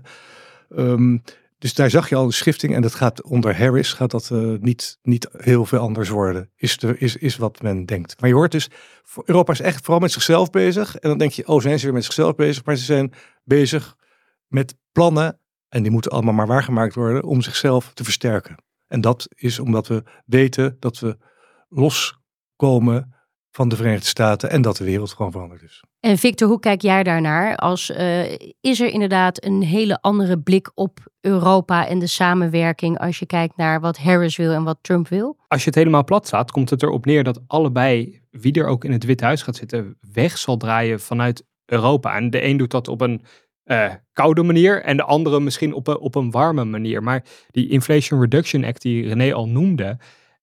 Um, dus daar zag je al de schifting en dat gaat onder Harris, gaat dat uh, niet, niet heel veel anders worden, is, de, is, is wat men denkt. Maar je hoort dus, Europa is echt vooral met zichzelf bezig en dan denk je, oh zijn ze weer met zichzelf bezig, maar ze zijn bezig met plannen. En die moeten allemaal maar waargemaakt worden om zichzelf te versterken. En dat is omdat we weten dat we loskomen van de Verenigde Staten en dat de wereld gewoon veranderd is. En Victor, hoe kijk jij daarnaar? Als, uh, is er inderdaad een hele andere blik op Europa en de samenwerking als je kijkt naar wat Harris wil en wat Trump wil? Als je het helemaal plat staat, komt het erop neer dat allebei, wie er ook in het Witte Huis gaat zitten, weg zal draaien vanuit Europa. En de een doet dat op een uh, koude manier en de andere misschien op een, op een warme manier. Maar die Inflation Reduction Act die René al noemde,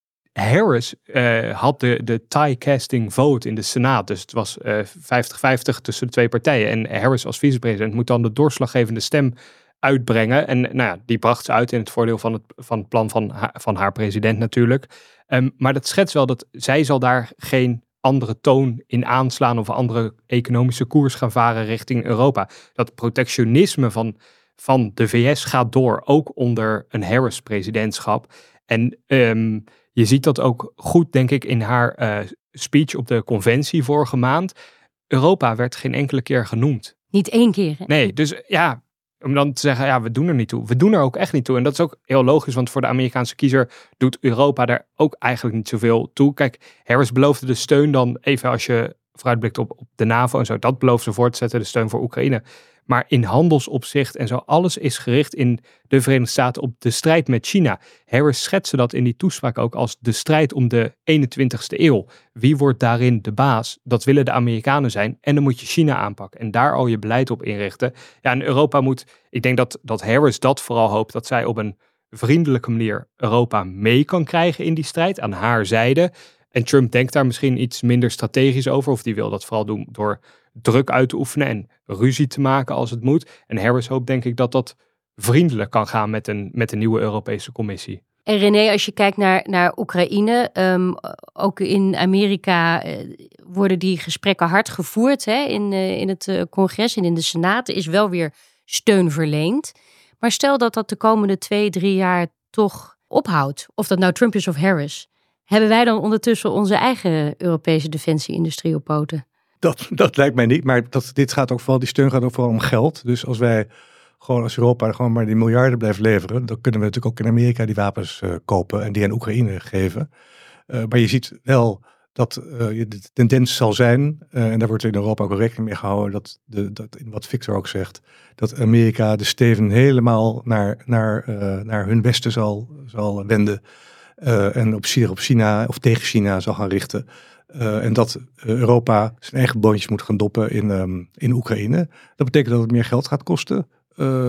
Harris uh, had de, de tie-casting vote in de Senaat. Dus het was uh, vijftig vijftig tussen de twee partijen. En Harris als vicepresident moet dan de doorslaggevende stem uitbrengen. En nou ja, die bracht ze uit in het voordeel van het, van het plan van, ha, van haar president natuurlijk. Um, maar dat schetst wel dat zij zal daar geen andere toon in aanslaan of andere economische koers gaan varen richting Europa. Dat protectionisme van, van de V S gaat door, ook onder een Harris-presidentschap. En um, je ziet dat ook goed, denk ik, in haar uh, speech op de conventie vorige maand. Europa werd geen enkele keer genoemd. Niet één keer. Hè? Nee, dus ja, om dan te zeggen, ja, we doen er niet toe. We doen er ook echt niet toe. En dat is ook heel logisch, want voor de Amerikaanse kiezer doet Europa daar ook eigenlijk niet zoveel toe. Kijk, Harris beloofde de steun dan, even als je vooruitblikt op, op de NAVO en zo, dat belooft ze voor te zetten, de steun voor Oekraïne. Maar in handelsopzicht en zo, alles is gericht in de Verenigde Staten op de strijd met China. Harris schetste dat in die toespraak ook als de strijd om de eenentwintigste eeuw. Wie wordt daarin de baas? Dat willen de Amerikanen zijn en dan moet je China aanpakken en daar al je beleid op inrichten. Ja, en Europa moet, ik denk dat, dat Harris dat vooral hoopt, dat zij op een vriendelijke manier Europa mee kan krijgen in die strijd, aan haar zijde. En Trump denkt daar misschien iets minder strategisch over, of die wil dat vooral doen door druk uit te oefenen en ruzie te maken als het moet. En Harris hoopt, denk ik, dat dat vriendelijk kan gaan met een, met een nieuwe Europese Commissie. En René, als je kijkt naar, naar Oekraïne, um, ook in Amerika uh, worden die gesprekken hard gevoerd hè, in, uh, in het uh, congres en in de Senaat. Er is wel weer steun verleend. Maar stel dat dat de komende twee, drie jaar toch ophoudt, of dat nou Trump is of Harris, hebben wij dan ondertussen onze eigen Europese defensie-industrie op poten? Dat, dat lijkt mij niet, maar dat, dit gaat ook vooral, die steun gaat ook vooral om geld. Dus als wij gewoon als Europa gewoon maar die miljarden blijft leveren, dan kunnen we natuurlijk ook in Amerika die wapens uh, kopen en die aan Oekraïne geven. Uh, maar je ziet wel dat uh, de tendens zal zijn, uh, en daar wordt in Europa ook rekening mee gehouden, dat, de, dat in wat Victor ook zegt, dat Amerika de steven helemaal naar, naar, uh, naar hun westen zal, zal wenden uh, en op, op China of tegen China zal gaan richten. Uh, en dat Europa zijn eigen boontjes moet gaan doppen in, um, in Oekraïne. Dat betekent dat het meer geld gaat kosten. Uh,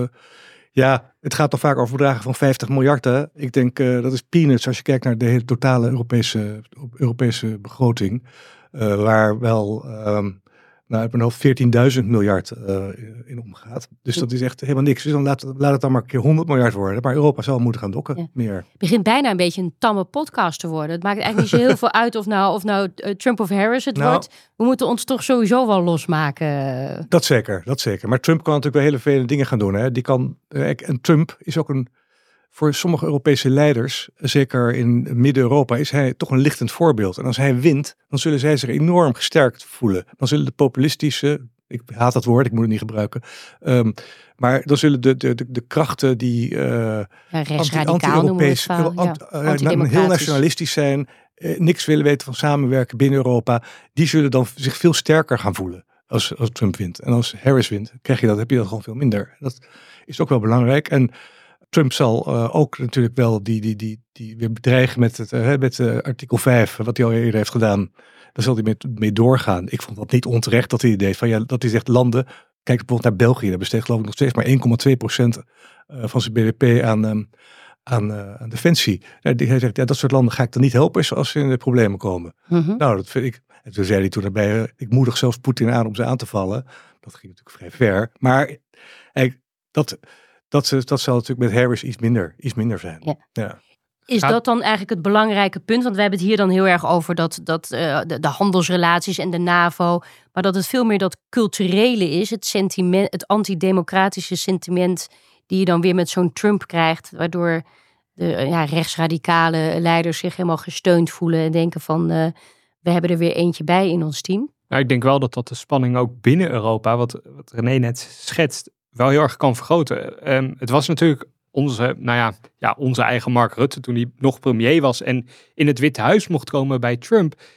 ja, het gaat toch vaak over bedragen van vijftig miljard. Hè? Ik denk uh, dat is peanuts als je kijkt naar de hele totale Europese, Europese begroting. Uh, waar wel um, nou, uit mijn hoofd veertienduizend miljard uh, in omgaat. Dus dat is echt helemaal niks. Dus dan laat, laat het dan maar een keer honderd miljard worden. Maar Europa zal moeten gaan dokken, ja. meer. Het begint bijna een beetje een tamme podcast te worden. Het maakt eigenlijk niet zo heel veel uit of nou, of nou uh, Trump of Harris het nou, wordt. We moeten ons toch sowieso wel losmaken. Dat zeker, dat zeker. Maar Trump kan natuurlijk wel hele vele dingen gaan doen. Hè. Die kan, en Trump is ook een, voor sommige Europese leiders, zeker in Midden-Europa, is hij toch een lichtend voorbeeld. En als hij wint, dan zullen zij zich enorm gesterkt voelen. Dan zullen de populistische, ik haat dat woord, ik moet het niet gebruiken. Um, maar dan zullen de, de, de, de krachten die uh, ja, anti-Europees, anti, anti, ja, heel nationalistisch zijn, uh, niks willen weten van samenwerken binnen Europa, die zullen dan zich veel sterker gaan voelen als, als Trump wint. En als Harris wint, krijg je dat, heb je dat gewoon veel minder. Dat is ook wel belangrijk. En Trump zal uh, ook natuurlijk wel die, die, die, die weer bedreigen met, het, uh, met uh, artikel vijf, wat hij al eerder heeft gedaan. Daar zal hij mee, mee doorgaan. Ik vond dat niet onterecht dat hij deed. Van, ja, dat hij zegt landen, kijk bijvoorbeeld naar België, daar besteedt geloof ik nog steeds maar één komma twee procent uh, van zijn B D P aan, um, aan, uh, aan defensie. Hij zegt, ja, dat soort landen ga ik dan niet helpen als ze in de problemen komen. Mm-hmm. Nou, dat vind ik. En toen zei hij toen erbij, uh, ik moedig zelfs Poetin aan om ze aan te vallen. Dat ging natuurlijk vrij ver. Maar hij, dat... Dat, dat zal natuurlijk met Harris iets minder, iets minder zijn. Ja. Ja. Is dat dan eigenlijk het belangrijke punt? Want we hebben het hier dan heel erg over dat, dat, uh, de, de handelsrelaties en de NAVO. Maar dat het veel meer dat culturele is. Het sentiment, het antidemocratische sentiment die je dan weer met zo'n Trump krijgt. Waardoor de ja, rechtsradicale leiders zich helemaal gesteund voelen. En denken van, uh, we hebben er weer eentje bij in ons team. Nou, ik denk wel dat dat de spanning ook binnen Europa, wat, wat René net schetst, wel heel erg kan vergroten. Um, het was natuurlijk onze, nou ja, ja, onze eigen Mark Rutte toen hij nog premier was en in het Witte Huis mocht komen bij Trump.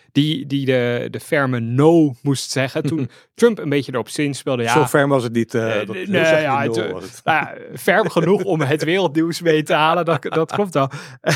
die, die de, de ferme no moest zeggen. Toen Trump een beetje erop zinspeelde. Ja, Zo ferm was het niet. Uh, dat, nee, nee ja, het, het. Nou ja, ferm genoeg om het wereldnieuws mee te halen. Dat, dat klopt wel.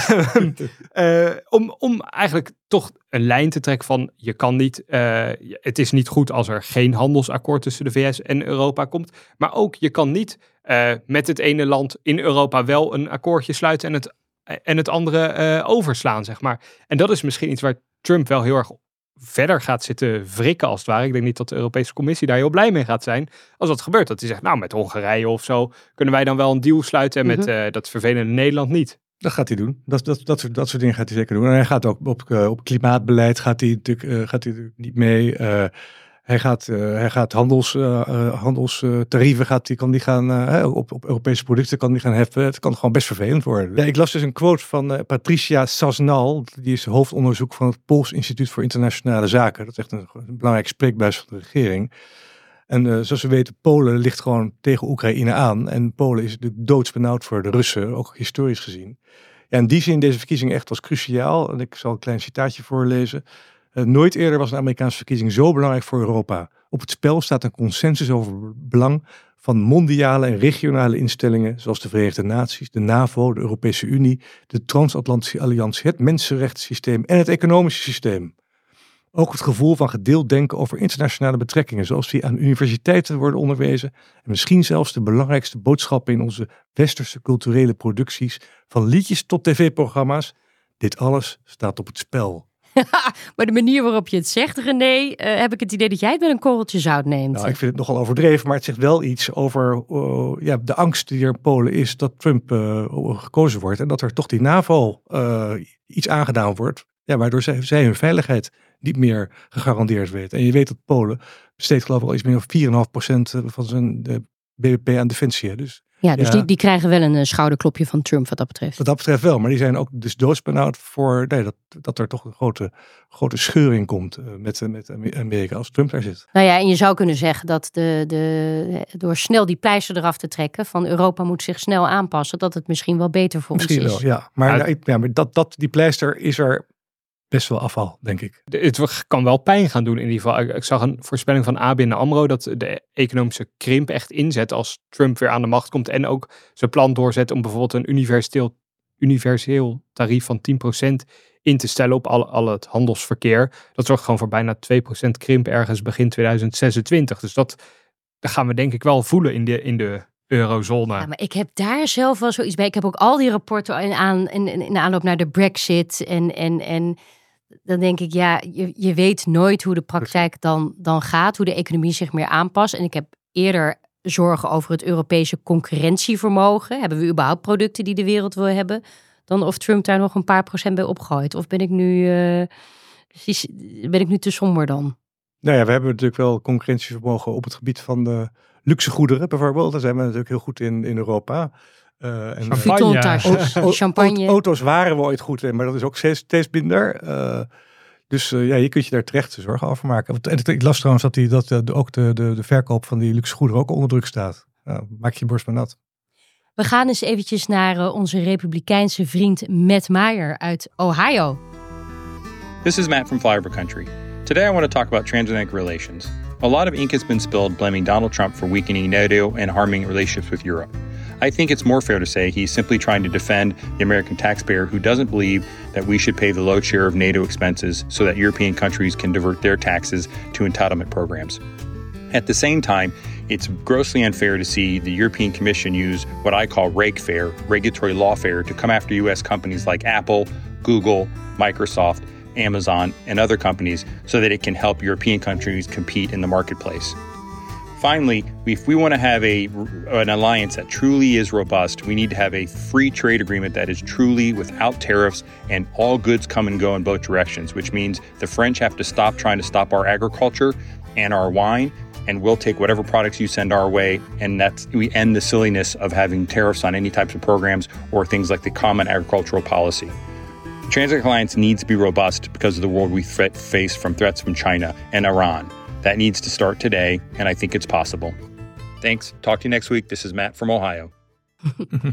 uh, om, om eigenlijk toch een lijn te trekken van je kan niet, uh, het is niet goed als er geen handelsakkoord tussen de V S en Europa komt. Maar ook je kan niet uh, met het ene land in Europa wel een akkoordje sluiten en het, en het andere uh, overslaan, zeg maar. En dat is misschien iets waar Trump wel heel erg verder gaat zitten wrikken als het ware. Ik denk niet dat de Europese Commissie daar heel blij mee gaat zijn als dat gebeurt. Dat hij zegt, nou met Hongarije of zo kunnen wij dan wel een deal sluiten en met uh, dat vervelende Nederland niet. Dat gaat hij doen. Dat, dat, dat, soort, dat soort dingen gaat hij zeker doen. En hij gaat ook op, uh, op klimaatbeleid gaat hij natuurlijk, uh, gaat hij natuurlijk niet mee. Uh, hij gaat, uh, hij gaat handels, uh, uh, handelstarieven gaat die, kan die gaan, uh, op, op Europese producten kan die gaan heffen. Het kan gewoon best vervelend worden. Ja, ik las dus een quote van uh, Patricia Sasnal. Die is hoofdonderzoek van het Pools Instituut voor Internationale Zaken. Dat is echt een, een belangrijk spreekbuis van de regering. En uh, zoals we weten, Polen ligt gewoon tegen Oekraïne aan. En Polen is natuurlijk doodsbenauwd voor de Russen, ook historisch gezien. Ja, in die zin deze verkiezing echt was cruciaal. En ik zal een klein citaatje voorlezen. Uh, nooit eerder was een Amerikaanse verkiezing zo belangrijk voor Europa. Op het spel staat een consensus over het belang van mondiale en regionale instellingen, zoals de Verenigde Naties, de NAVO, de Europese Unie, de Transatlantische Alliantie, het mensenrechtssysteem en het economische systeem. Ook het gevoel van gedeeld denken over internationale betrekkingen, zoals die aan universiteiten worden onderwezen. En misschien zelfs de belangrijkste boodschappen in onze westerse culturele producties, van liedjes tot tv-programma's. Dit alles staat op het spel. Maar de manier waarop je het zegt, René, uh, heb ik het idee dat jij het met een korreltje zout neemt. Nou, ik vind het nogal overdreven, maar het zegt wel iets over uh, ja, de angst die er in Polen is dat Trump uh, gekozen wordt. En dat er toch die NAVO uh, iets aangedaan wordt, ja, waardoor zij, zij hun veiligheid niet meer gegarandeerd weet. En je weet dat Polen besteedt geloof ik al iets meer dan vier komma vijf procent van zijn de B B P aan defensie. Dus, ja, dus ja, die, die krijgen wel een schouderklopje van Trump wat dat betreft. Wat dat betreft wel, maar die zijn ook dus doodsbenauwd voor nee, dat, dat er toch een grote, grote scheuring komt uh, met, met Amerika als Trump daar zit. Nou ja, en je zou kunnen zeggen dat de, de, door snel die pleister eraf te trekken van Europa moet zich snel aanpassen, dat het misschien wel beter voor misschien ons is. Misschien wel, ja. Maar, ja, ja, maar dat, dat, die pleister is er best wel afval, denk ik. Het kan wel pijn gaan doen in ieder geval. Ik, ik zag een voorspelling van A B N AMRO dat de economische krimp echt inzet als Trump weer aan de macht komt en ook zijn plan doorzet om bijvoorbeeld een universeel, universeel tarief van tien procent in te stellen op al, al het handelsverkeer. Dat zorgt gewoon voor bijna twee procent krimp ergens begin tweeduizend zesentwintig. Dus dat, dat gaan we denk ik wel voelen in de, in de eurozone. Ja, maar ik heb daar zelf wel zoiets bij. Ik heb ook al die rapporten in, aan, in, in aanloop naar de Brexit en... en, en dan denk ik, ja, je, je weet nooit hoe de praktijk dan, dan gaat, hoe de economie zich meer aanpast. En ik heb eerder zorgen over het Europese concurrentievermogen. Hebben we überhaupt producten die de wereld wil hebben? Dan of Trump daar nog een paar procent bij opgooit. Of ben ik nu, uh, ben ik nu te somber dan? Nou ja, we hebben natuurlijk wel concurrentievermogen op het gebied van de luxe goederen bijvoorbeeld. Daar zijn we natuurlijk heel goed in, in Europa. Uh, en Champagne. Champagne. Auto's waren we ooit goed in, maar dat is ook steeds, steeds minder. Uh, dus uh, ja, je kunt je daar terecht zorgen over maken. En ik las trouwens dat, die, dat uh, de, ook de, de, de verkoop van die luxe goederen ook onder druk staat. Uh, maak je je borst maar nat. We gaan eens eventjes naar uh, onze republikeinse vriend Matt Meyer uit Ohio. This is Matt from Flyover Country. Today I want to talk about transatlantic relations. A lot of ink has been spilled blaming Donald Trump for weakening NATO and harming relationships with Europe. I think it's more fair to say he's simply trying to defend the American taxpayer who doesn't believe that we should pay the low share of NATO expenses so that European countries can divert their taxes to entitlement programs. At the same time, it's grossly unfair to see the European Commission use what I call reg-fair, regulatory lawfare, to come after U S companies like Apple, Google, Microsoft, Amazon, and other companies so that it can help European countries compete in the marketplace. Finally, if we want to have a, an alliance that truly is robust, we need to have a free trade agreement that is truly without tariffs and all goods come and go in both directions, which means the French have to stop trying to stop our agriculture and our wine, and we'll take whatever products you send our way, and that's we end the silliness of having tariffs on any types of programs or things like the Common Agricultural Policy. The Transatlantic Alliance needs to be robust because of the world we threat, face from threats from China and Iran. That needs to start today, and I think it's possible. Thanks. Talk to you next week. This is Matt from Ohio.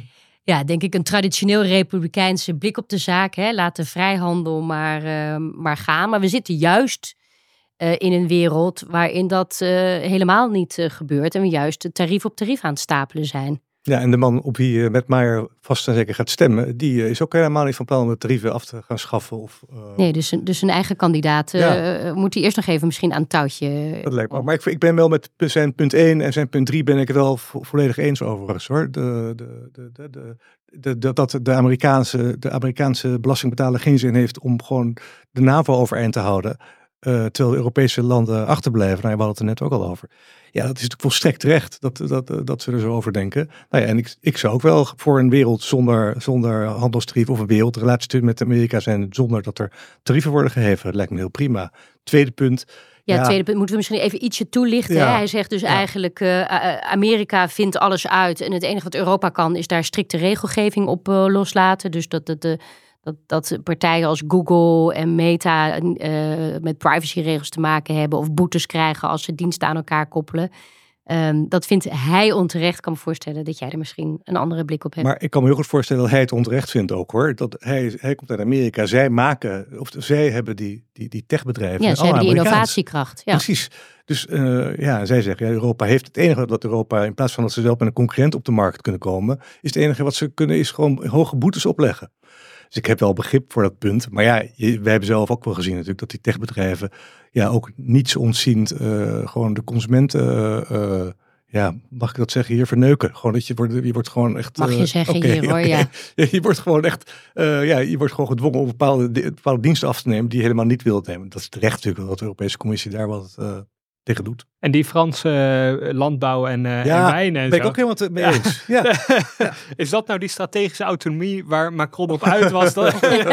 Ja, denk ik een traditioneel republikeinse blik op de zaak. Hè? Laat de vrijhandel maar, uh, maar gaan. Maar we zitten juist uh, in een wereld waarin dat uh, helemaal niet uh, gebeurt. En we juist tarief op tarief aan het stapelen zijn. Ja, en de man op wie uh, met Meijer vast en zeker gaat stemmen, die uh, is ook helemaal niet van plan om de tarieven af te gaan schaffen. Of, uh... Nee, dus, dus een eigen kandidaat uh, ja. moet hij eerst nog even misschien aan het touwtje. Dat lijkt me. Maar ik, ik ben wel met zijn punt één en zijn punt drie ben ik het wel vo- volledig eens overigens hoor. De, de, de, de, de, de, de, dat de Amerikaanse, de Amerikaanse belastingbetaler geen zin heeft om gewoon de NAVO overeind te houden. Uh, terwijl de Europese landen achterblijven. Nou, we hadden het er net ook al over. Ja, dat is natuurlijk volstrekt terecht dat, dat, dat ze er zo over denken. Nou ja, en ik, ik zou ook wel voor een wereld zonder, zonder handelstarieven of een wereldrelatie met Amerika zijn zonder dat er tarieven worden geheven. Dat lijkt me heel prima. Tweede punt. Ja, ja tweede punt moeten we misschien even ietsje toelichten. Ja. Hè? Hij zegt dus ja. eigenlijk uh, Amerika vindt alles uit en het enige wat Europa kan is daar strikte regelgeving op uh, loslaten. Dus dat de, de Dat, dat partijen als Google en Meta uh, met privacyregels te maken hebben of boetes krijgen als ze diensten aan elkaar koppelen. Um, dat vindt hij onterecht. Ik kan me voorstellen dat jij er misschien een andere blik op hebt. Maar ik kan me heel goed voorstellen dat hij het onterecht vindt ook hoor. Dat hij, hij komt uit Amerika. Zij maken, of zij hebben die, die, die techbedrijven. Ja, zij hebben die innovatiekracht. Ja. Precies. Dus uh, ja, zij zeggen, ja, Europa heeft het enige wat Europa, in plaats van dat ze zelf met een concurrent op de markt kunnen komen, is het enige wat ze kunnen, is gewoon hoge boetes opleggen. Dus ik heb wel begrip voor dat punt. Maar ja, je, wij hebben zelf ook wel gezien natuurlijk dat die techbedrijven ja ook niets ontziend uh, gewoon de consumenten, uh, uh, ja, mag ik dat zeggen, hier verneuken. Gewoon dat je wordt, je wordt gewoon echt. Mag je uh, zeggen okay, hier hoor, okay. ja. Je wordt gewoon echt, uh, ja, je wordt gewoon gedwongen om bepaalde, bepaalde diensten af te nemen die je helemaal niet wilt nemen. Dat is terecht natuurlijk dat de Europese Commissie daar wat uh, tegen doet. En die Franse uh, landbouw en, uh, ja, en wijn en ben zo. ik ook helemaal te mee eens. Ja. Ja. Is dat nou die strategische autonomie waar Macron op uit was? dat,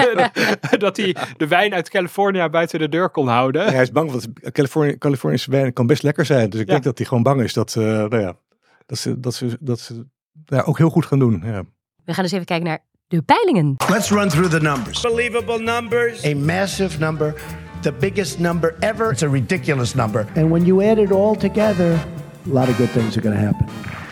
dat hij de wijn uit Californië buiten de deur kon houden? Ja, hij is bang, want Californië, Californische wijn kan best lekker zijn. Dus ik ja. denk dat hij gewoon bang is dat, uh, nou ja, dat ze, dat ze, dat ze daar ook heel goed gaan doen. Ja. We gaan dus even kijken naar de peilingen. Let's run through the numbers. Believable numbers. A massive number. The biggest number ever. It's a ridiculous number. And when you add it all together, a lot of good things are going to happen.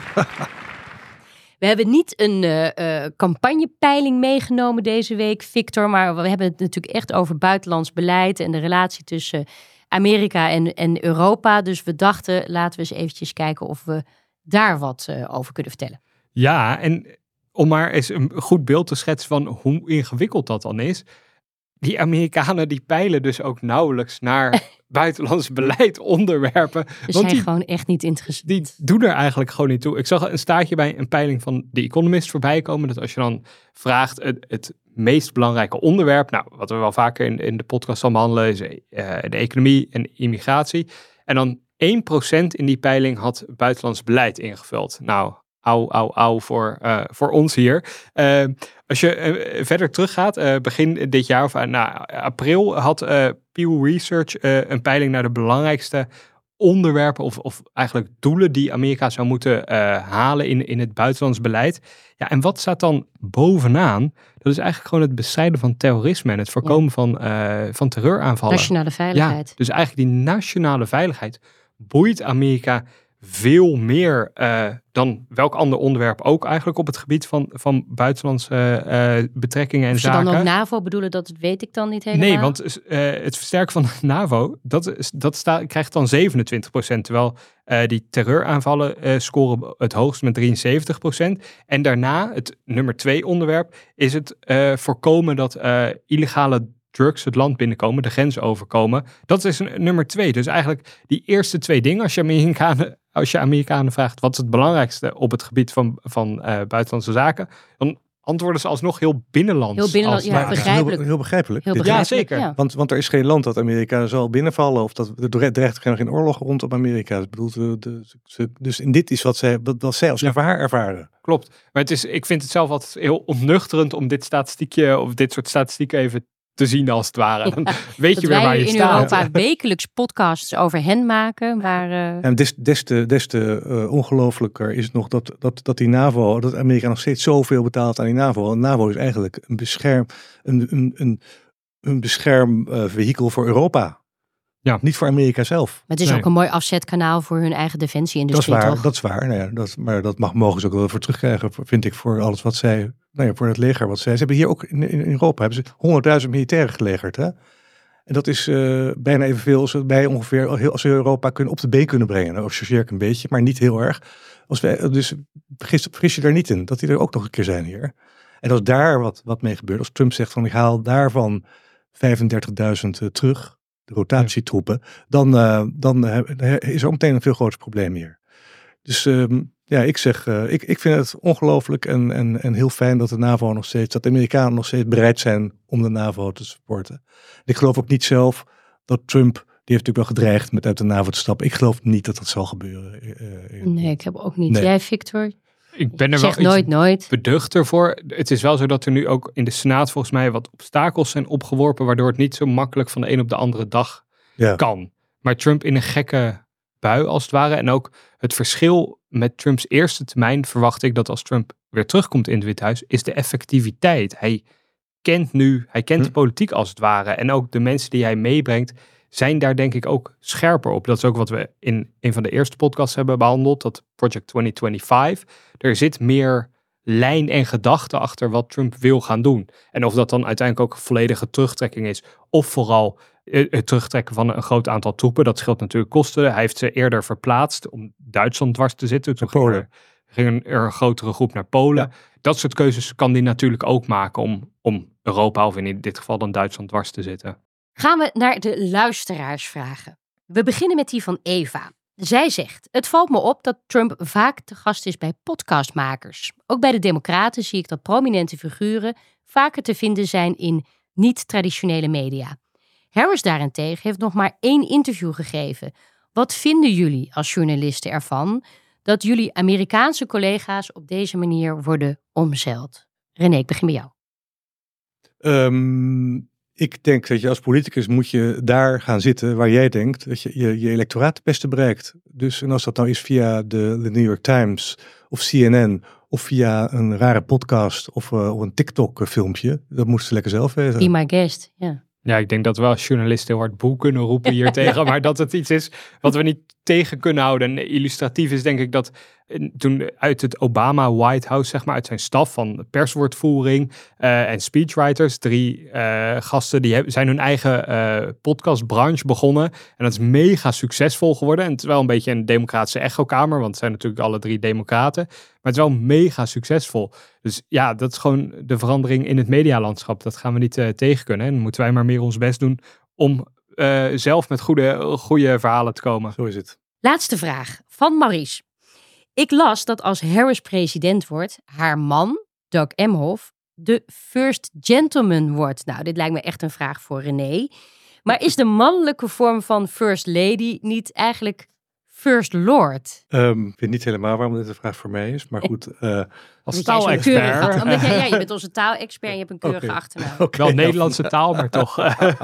We hebben niet een uh, uh, campagnepeiling meegenomen deze week, Victor. Maar we hebben het natuurlijk echt over buitenlands beleid en de relatie tussen Amerika en, en Europa. Dus we dachten, laten we eens eventjes kijken of we daar wat uh, over kunnen vertellen. Ja, en om maar eens een goed beeld te schetsen van hoe ingewikkeld dat dan is. Die Amerikanen die peilen dus ook nauwelijks naar buitenlands beleid onderwerpen. Ze want zijn die, gewoon echt niet interessant. Die doen er eigenlijk gewoon niet toe. Ik zag een staartje bij een peiling van The Economist voorbij komen. Dat als je dan vraagt het, het meest belangrijke onderwerp. Nou, wat we wel vaker in, in de podcast al behandelen is uh, de economie en immigratie. En dan één procent in die peiling had buitenlands beleid ingevuld. Nou, Au, au, au voor, uh, voor ons hier. Uh, als je uh, verder teruggaat, uh, begin dit jaar of uh, nou, april had uh, Pew Research uh, een peiling naar de belangrijkste onderwerpen of, of eigenlijk doelen die Amerika zou moeten uh, halen in, in het buitenlands beleid. Ja, en wat staat dan bovenaan? Dat is eigenlijk gewoon het bestrijden van terrorisme en het voorkomen ja. van, uh, van terreuraanvallen. Nationale veiligheid. Ja, dus eigenlijk die nationale veiligheid boeit Amerika veel meer uh, dan welk ander onderwerp ook eigenlijk op het gebied van, van buitenlandse uh, betrekkingen en of zaken. Of ze dan ook NAVO bedoelen, dat weet ik dan niet helemaal. Nee, want uh, het versterken van de NAVO, dat, dat sta, krijgt dan zevenentwintig procent. Terwijl uh, die terreuraanvallen uh, scoren het hoogst met drieënzeventig procent. En daarna, het nummer twee onderwerp, is het uh, voorkomen dat uh, illegale drugs het land binnenkomen, de grens overkomen. Dat is een, nummer twee. Dus eigenlijk die eerste twee dingen, als je Amerikanen, als je Amerikanen vraagt wat is het belangrijkste op het gebied van, van uh, buitenlandse zaken, dan antwoorden ze alsnog heel binnenlands. Heel binnenlands, ja, begrijpelijk. Heel, heel begrijpelijk. Heel begrijpelijk. Ja, zeker. Ja. Want, want er is geen land dat Amerika zal binnenvallen of dat er dreigt geen oorlog rondom Amerika. Ik bedoel, de, de, de, dus in dit is wat zij, wat, wat zij als ja. gevaar ervaren. Klopt. Maar het is, ik vind het zelf altijd heel ontnuchterend om dit statistiekje of dit soort statistieken even te zien als het ware. Dan weet je weer waar je in staat. in Europa ja. wekelijks podcasts over hen maken. Maar, uh... En des, des te, des te uh, ongelooflijker is het nog dat, dat, dat die NAVO, dat Amerika nog steeds zoveel betaalt aan die NAVO. Want NAVO is eigenlijk een bescherm, een, een, een, een beschermvehikel uh, voor Europa. Ja. Niet voor Amerika zelf. Maar het is Nee. ook een mooi afzetkanaal voor hun eigen Dat is defensie-industrie, waar, toch? dat is waar. Nou ja, dat, maar dat mag, mogen ze ook wel voor terugkrijgen, vind ik, voor alles wat zij, nou ja, voor het leger wat zij. Ze hebben hier ook in, in Europa hebben ze honderdduizend militairen gelegerd. Hè? En dat is uh, bijna evenveel als wij ongeveer heel, als Europa kunnen, op de been kunnen brengen. Nou, chargeer ik een beetje, maar niet heel erg. Als wij, dus vergis, vergis je daar niet in, dat die er ook nog een keer zijn hier. En als daar wat, wat mee gebeurt, als Trump zegt van ik haal daarvan vijfendertigduizend uh, terug, de rotatietroepen, dan, uh, dan uh, is er ook meteen een veel groter probleem hier. Dus um, ja, ik zeg, uh, ik, ik vind het ongelooflijk en, en, en heel fijn dat de NAVO nog steeds, dat de Amerikanen nog steeds bereid zijn om de NAVO te supporten. Ik geloof ook niet zelf dat Trump, die heeft natuurlijk wel gedreigd met uit de NAVO te stappen. Ik geloof niet dat dat zal gebeuren. Uh, Nee, ik heb ook niet. Nee. Jij, Victor? Ik ben er Zeg wel nooit, iets nooit. beduchter voor. Het is wel zo dat er nu ook in de Senaat volgens mij wat obstakels zijn opgeworpen, waardoor het niet zo makkelijk van de een op de andere dag ja. kan. Maar Trump in een gekke bui als het ware. En ook het verschil met Trumps eerste termijn verwacht ik dat als Trump weer terugkomt in het Witte Huis, is de effectiviteit. Hij kent nu, hij kent Hm. de politiek als het ware. En ook de mensen die hij meebrengt zijn daar denk ik ook scherper op. Dat is ook wat we in een van de eerste podcasts hebben behandeld, dat Project twintig vijfentwintig. Er zit meer lijn en gedachte achter wat Trump wil gaan doen. En of dat dan uiteindelijk ook een volledige terugtrekking is, of vooral het terugtrekken van een groot aantal troepen, dat scheelt natuurlijk kosten. Hij heeft ze eerder verplaatst om Duitsland dwars te zitten. Toen ging er, ging er een grotere groep naar Polen. Ja. Dat soort keuzes kan hij natuurlijk ook maken om, om Europa, of in dit geval dan Duitsland, dwars te zitten. Gaan we naar de luisteraarsvragen. We beginnen met die van Eva. Zij zegt, het valt me op dat Trump vaak te gast is bij podcastmakers. Ook bij de Democraten zie ik dat prominente figuren vaker te vinden zijn in niet-traditionele media. Harris daarentegen heeft nog maar één interview gegeven. Wat vinden jullie als journalisten ervan dat jullie Amerikaanse collega's op deze manier worden omzeild? René, ik begin bij jou. Um, ik denk dat je als politicus moet je daar gaan zitten waar jij denkt dat je je, je electoraat het beste bereikt. Dus en als dat nou is via de, de New York Times of C N N of via een rare podcast of, uh, of een TikTok filmpje, dat moet ze lekker zelf weten. Be my guest, ja. Yeah. Ja, ik denk dat we als journalisten heel hard boel kunnen roepen hier tegen, maar dat het iets is wat we niet tegen kunnen houden. En illustratief is denk ik dat toen uit het Obama White House, zeg maar, uit zijn staf van perswoordvoering uh, en speechwriters, drie uh, gasten, die hebben, zijn hun eigen uh, podcastbranche begonnen. En dat is mega succesvol geworden. En het is wel een beetje een democratische echokamer, want het zijn natuurlijk alle drie democraten. Maar het is wel mega succesvol. Dus ja, dat is gewoon de verandering in het medialandschap. Dat gaan we niet uh, tegen kunnen. En dan moeten wij maar meer ons best doen om uh, zelf met goede, goede verhalen te komen. Zo is het. Laatste vraag van Maurice. Ik las dat als Harris president wordt, haar man, Doug Emhoff, de first gentleman wordt. Nou, dit lijkt me echt een vraag voor René. Maar is de mannelijke vorm van first lady niet eigenlijk first lord? Um, ik weet niet helemaal waarom dit een vraag voor mij is, maar goed. Uh, als taalexpert. Omdat jij, ja, je bent onze taalexpert en je hebt een keurige okay. achternaam. Okay, Wel Nederlandse taal, maar toch.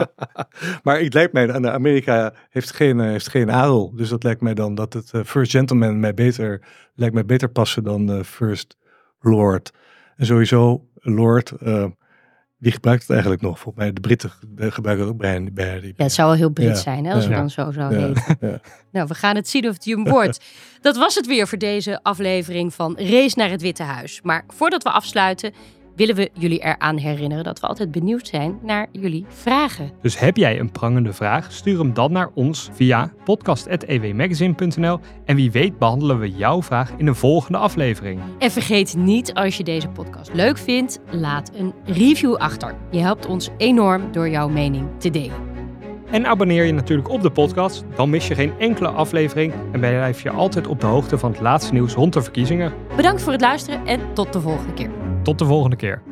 Maar ik lijkt mij, Amerika heeft geen, heeft geen adel, dus dat lijkt mij dan dat het uh, first gentleman mij beter, lijkt mij beter passen dan uh, first lord. En sowieso, lord, uh, wie gebruikt het eigenlijk nog? Volgens mij de Britten gebruiken het ook bij. bij die, ja, het zou wel heel Brits ja, zijn, hè, als ja, we dan zo zou ja, heten. Ja. Nou, we gaan het zien of het je hem wordt. Dat was het weer voor deze aflevering van Race naar het Witte Huis. Maar voordat we afsluiten, willen we jullie eraan herinneren dat we altijd benieuwd zijn naar jullie vragen. Dus heb jij een prangende vraag? Stuur hem dan naar ons via podcast at e w magazine punt n l en wie weet behandelen we jouw vraag in een volgende aflevering. En vergeet niet, als je deze podcast leuk vindt, laat een review achter. Je helpt ons enorm door jouw mening te delen. En abonneer je natuurlijk op de podcast, dan mis je geen enkele aflevering en blijf je altijd op de hoogte van het laatste nieuws rond de verkiezingen. Bedankt voor het luisteren en tot de volgende keer. Tot de volgende keer.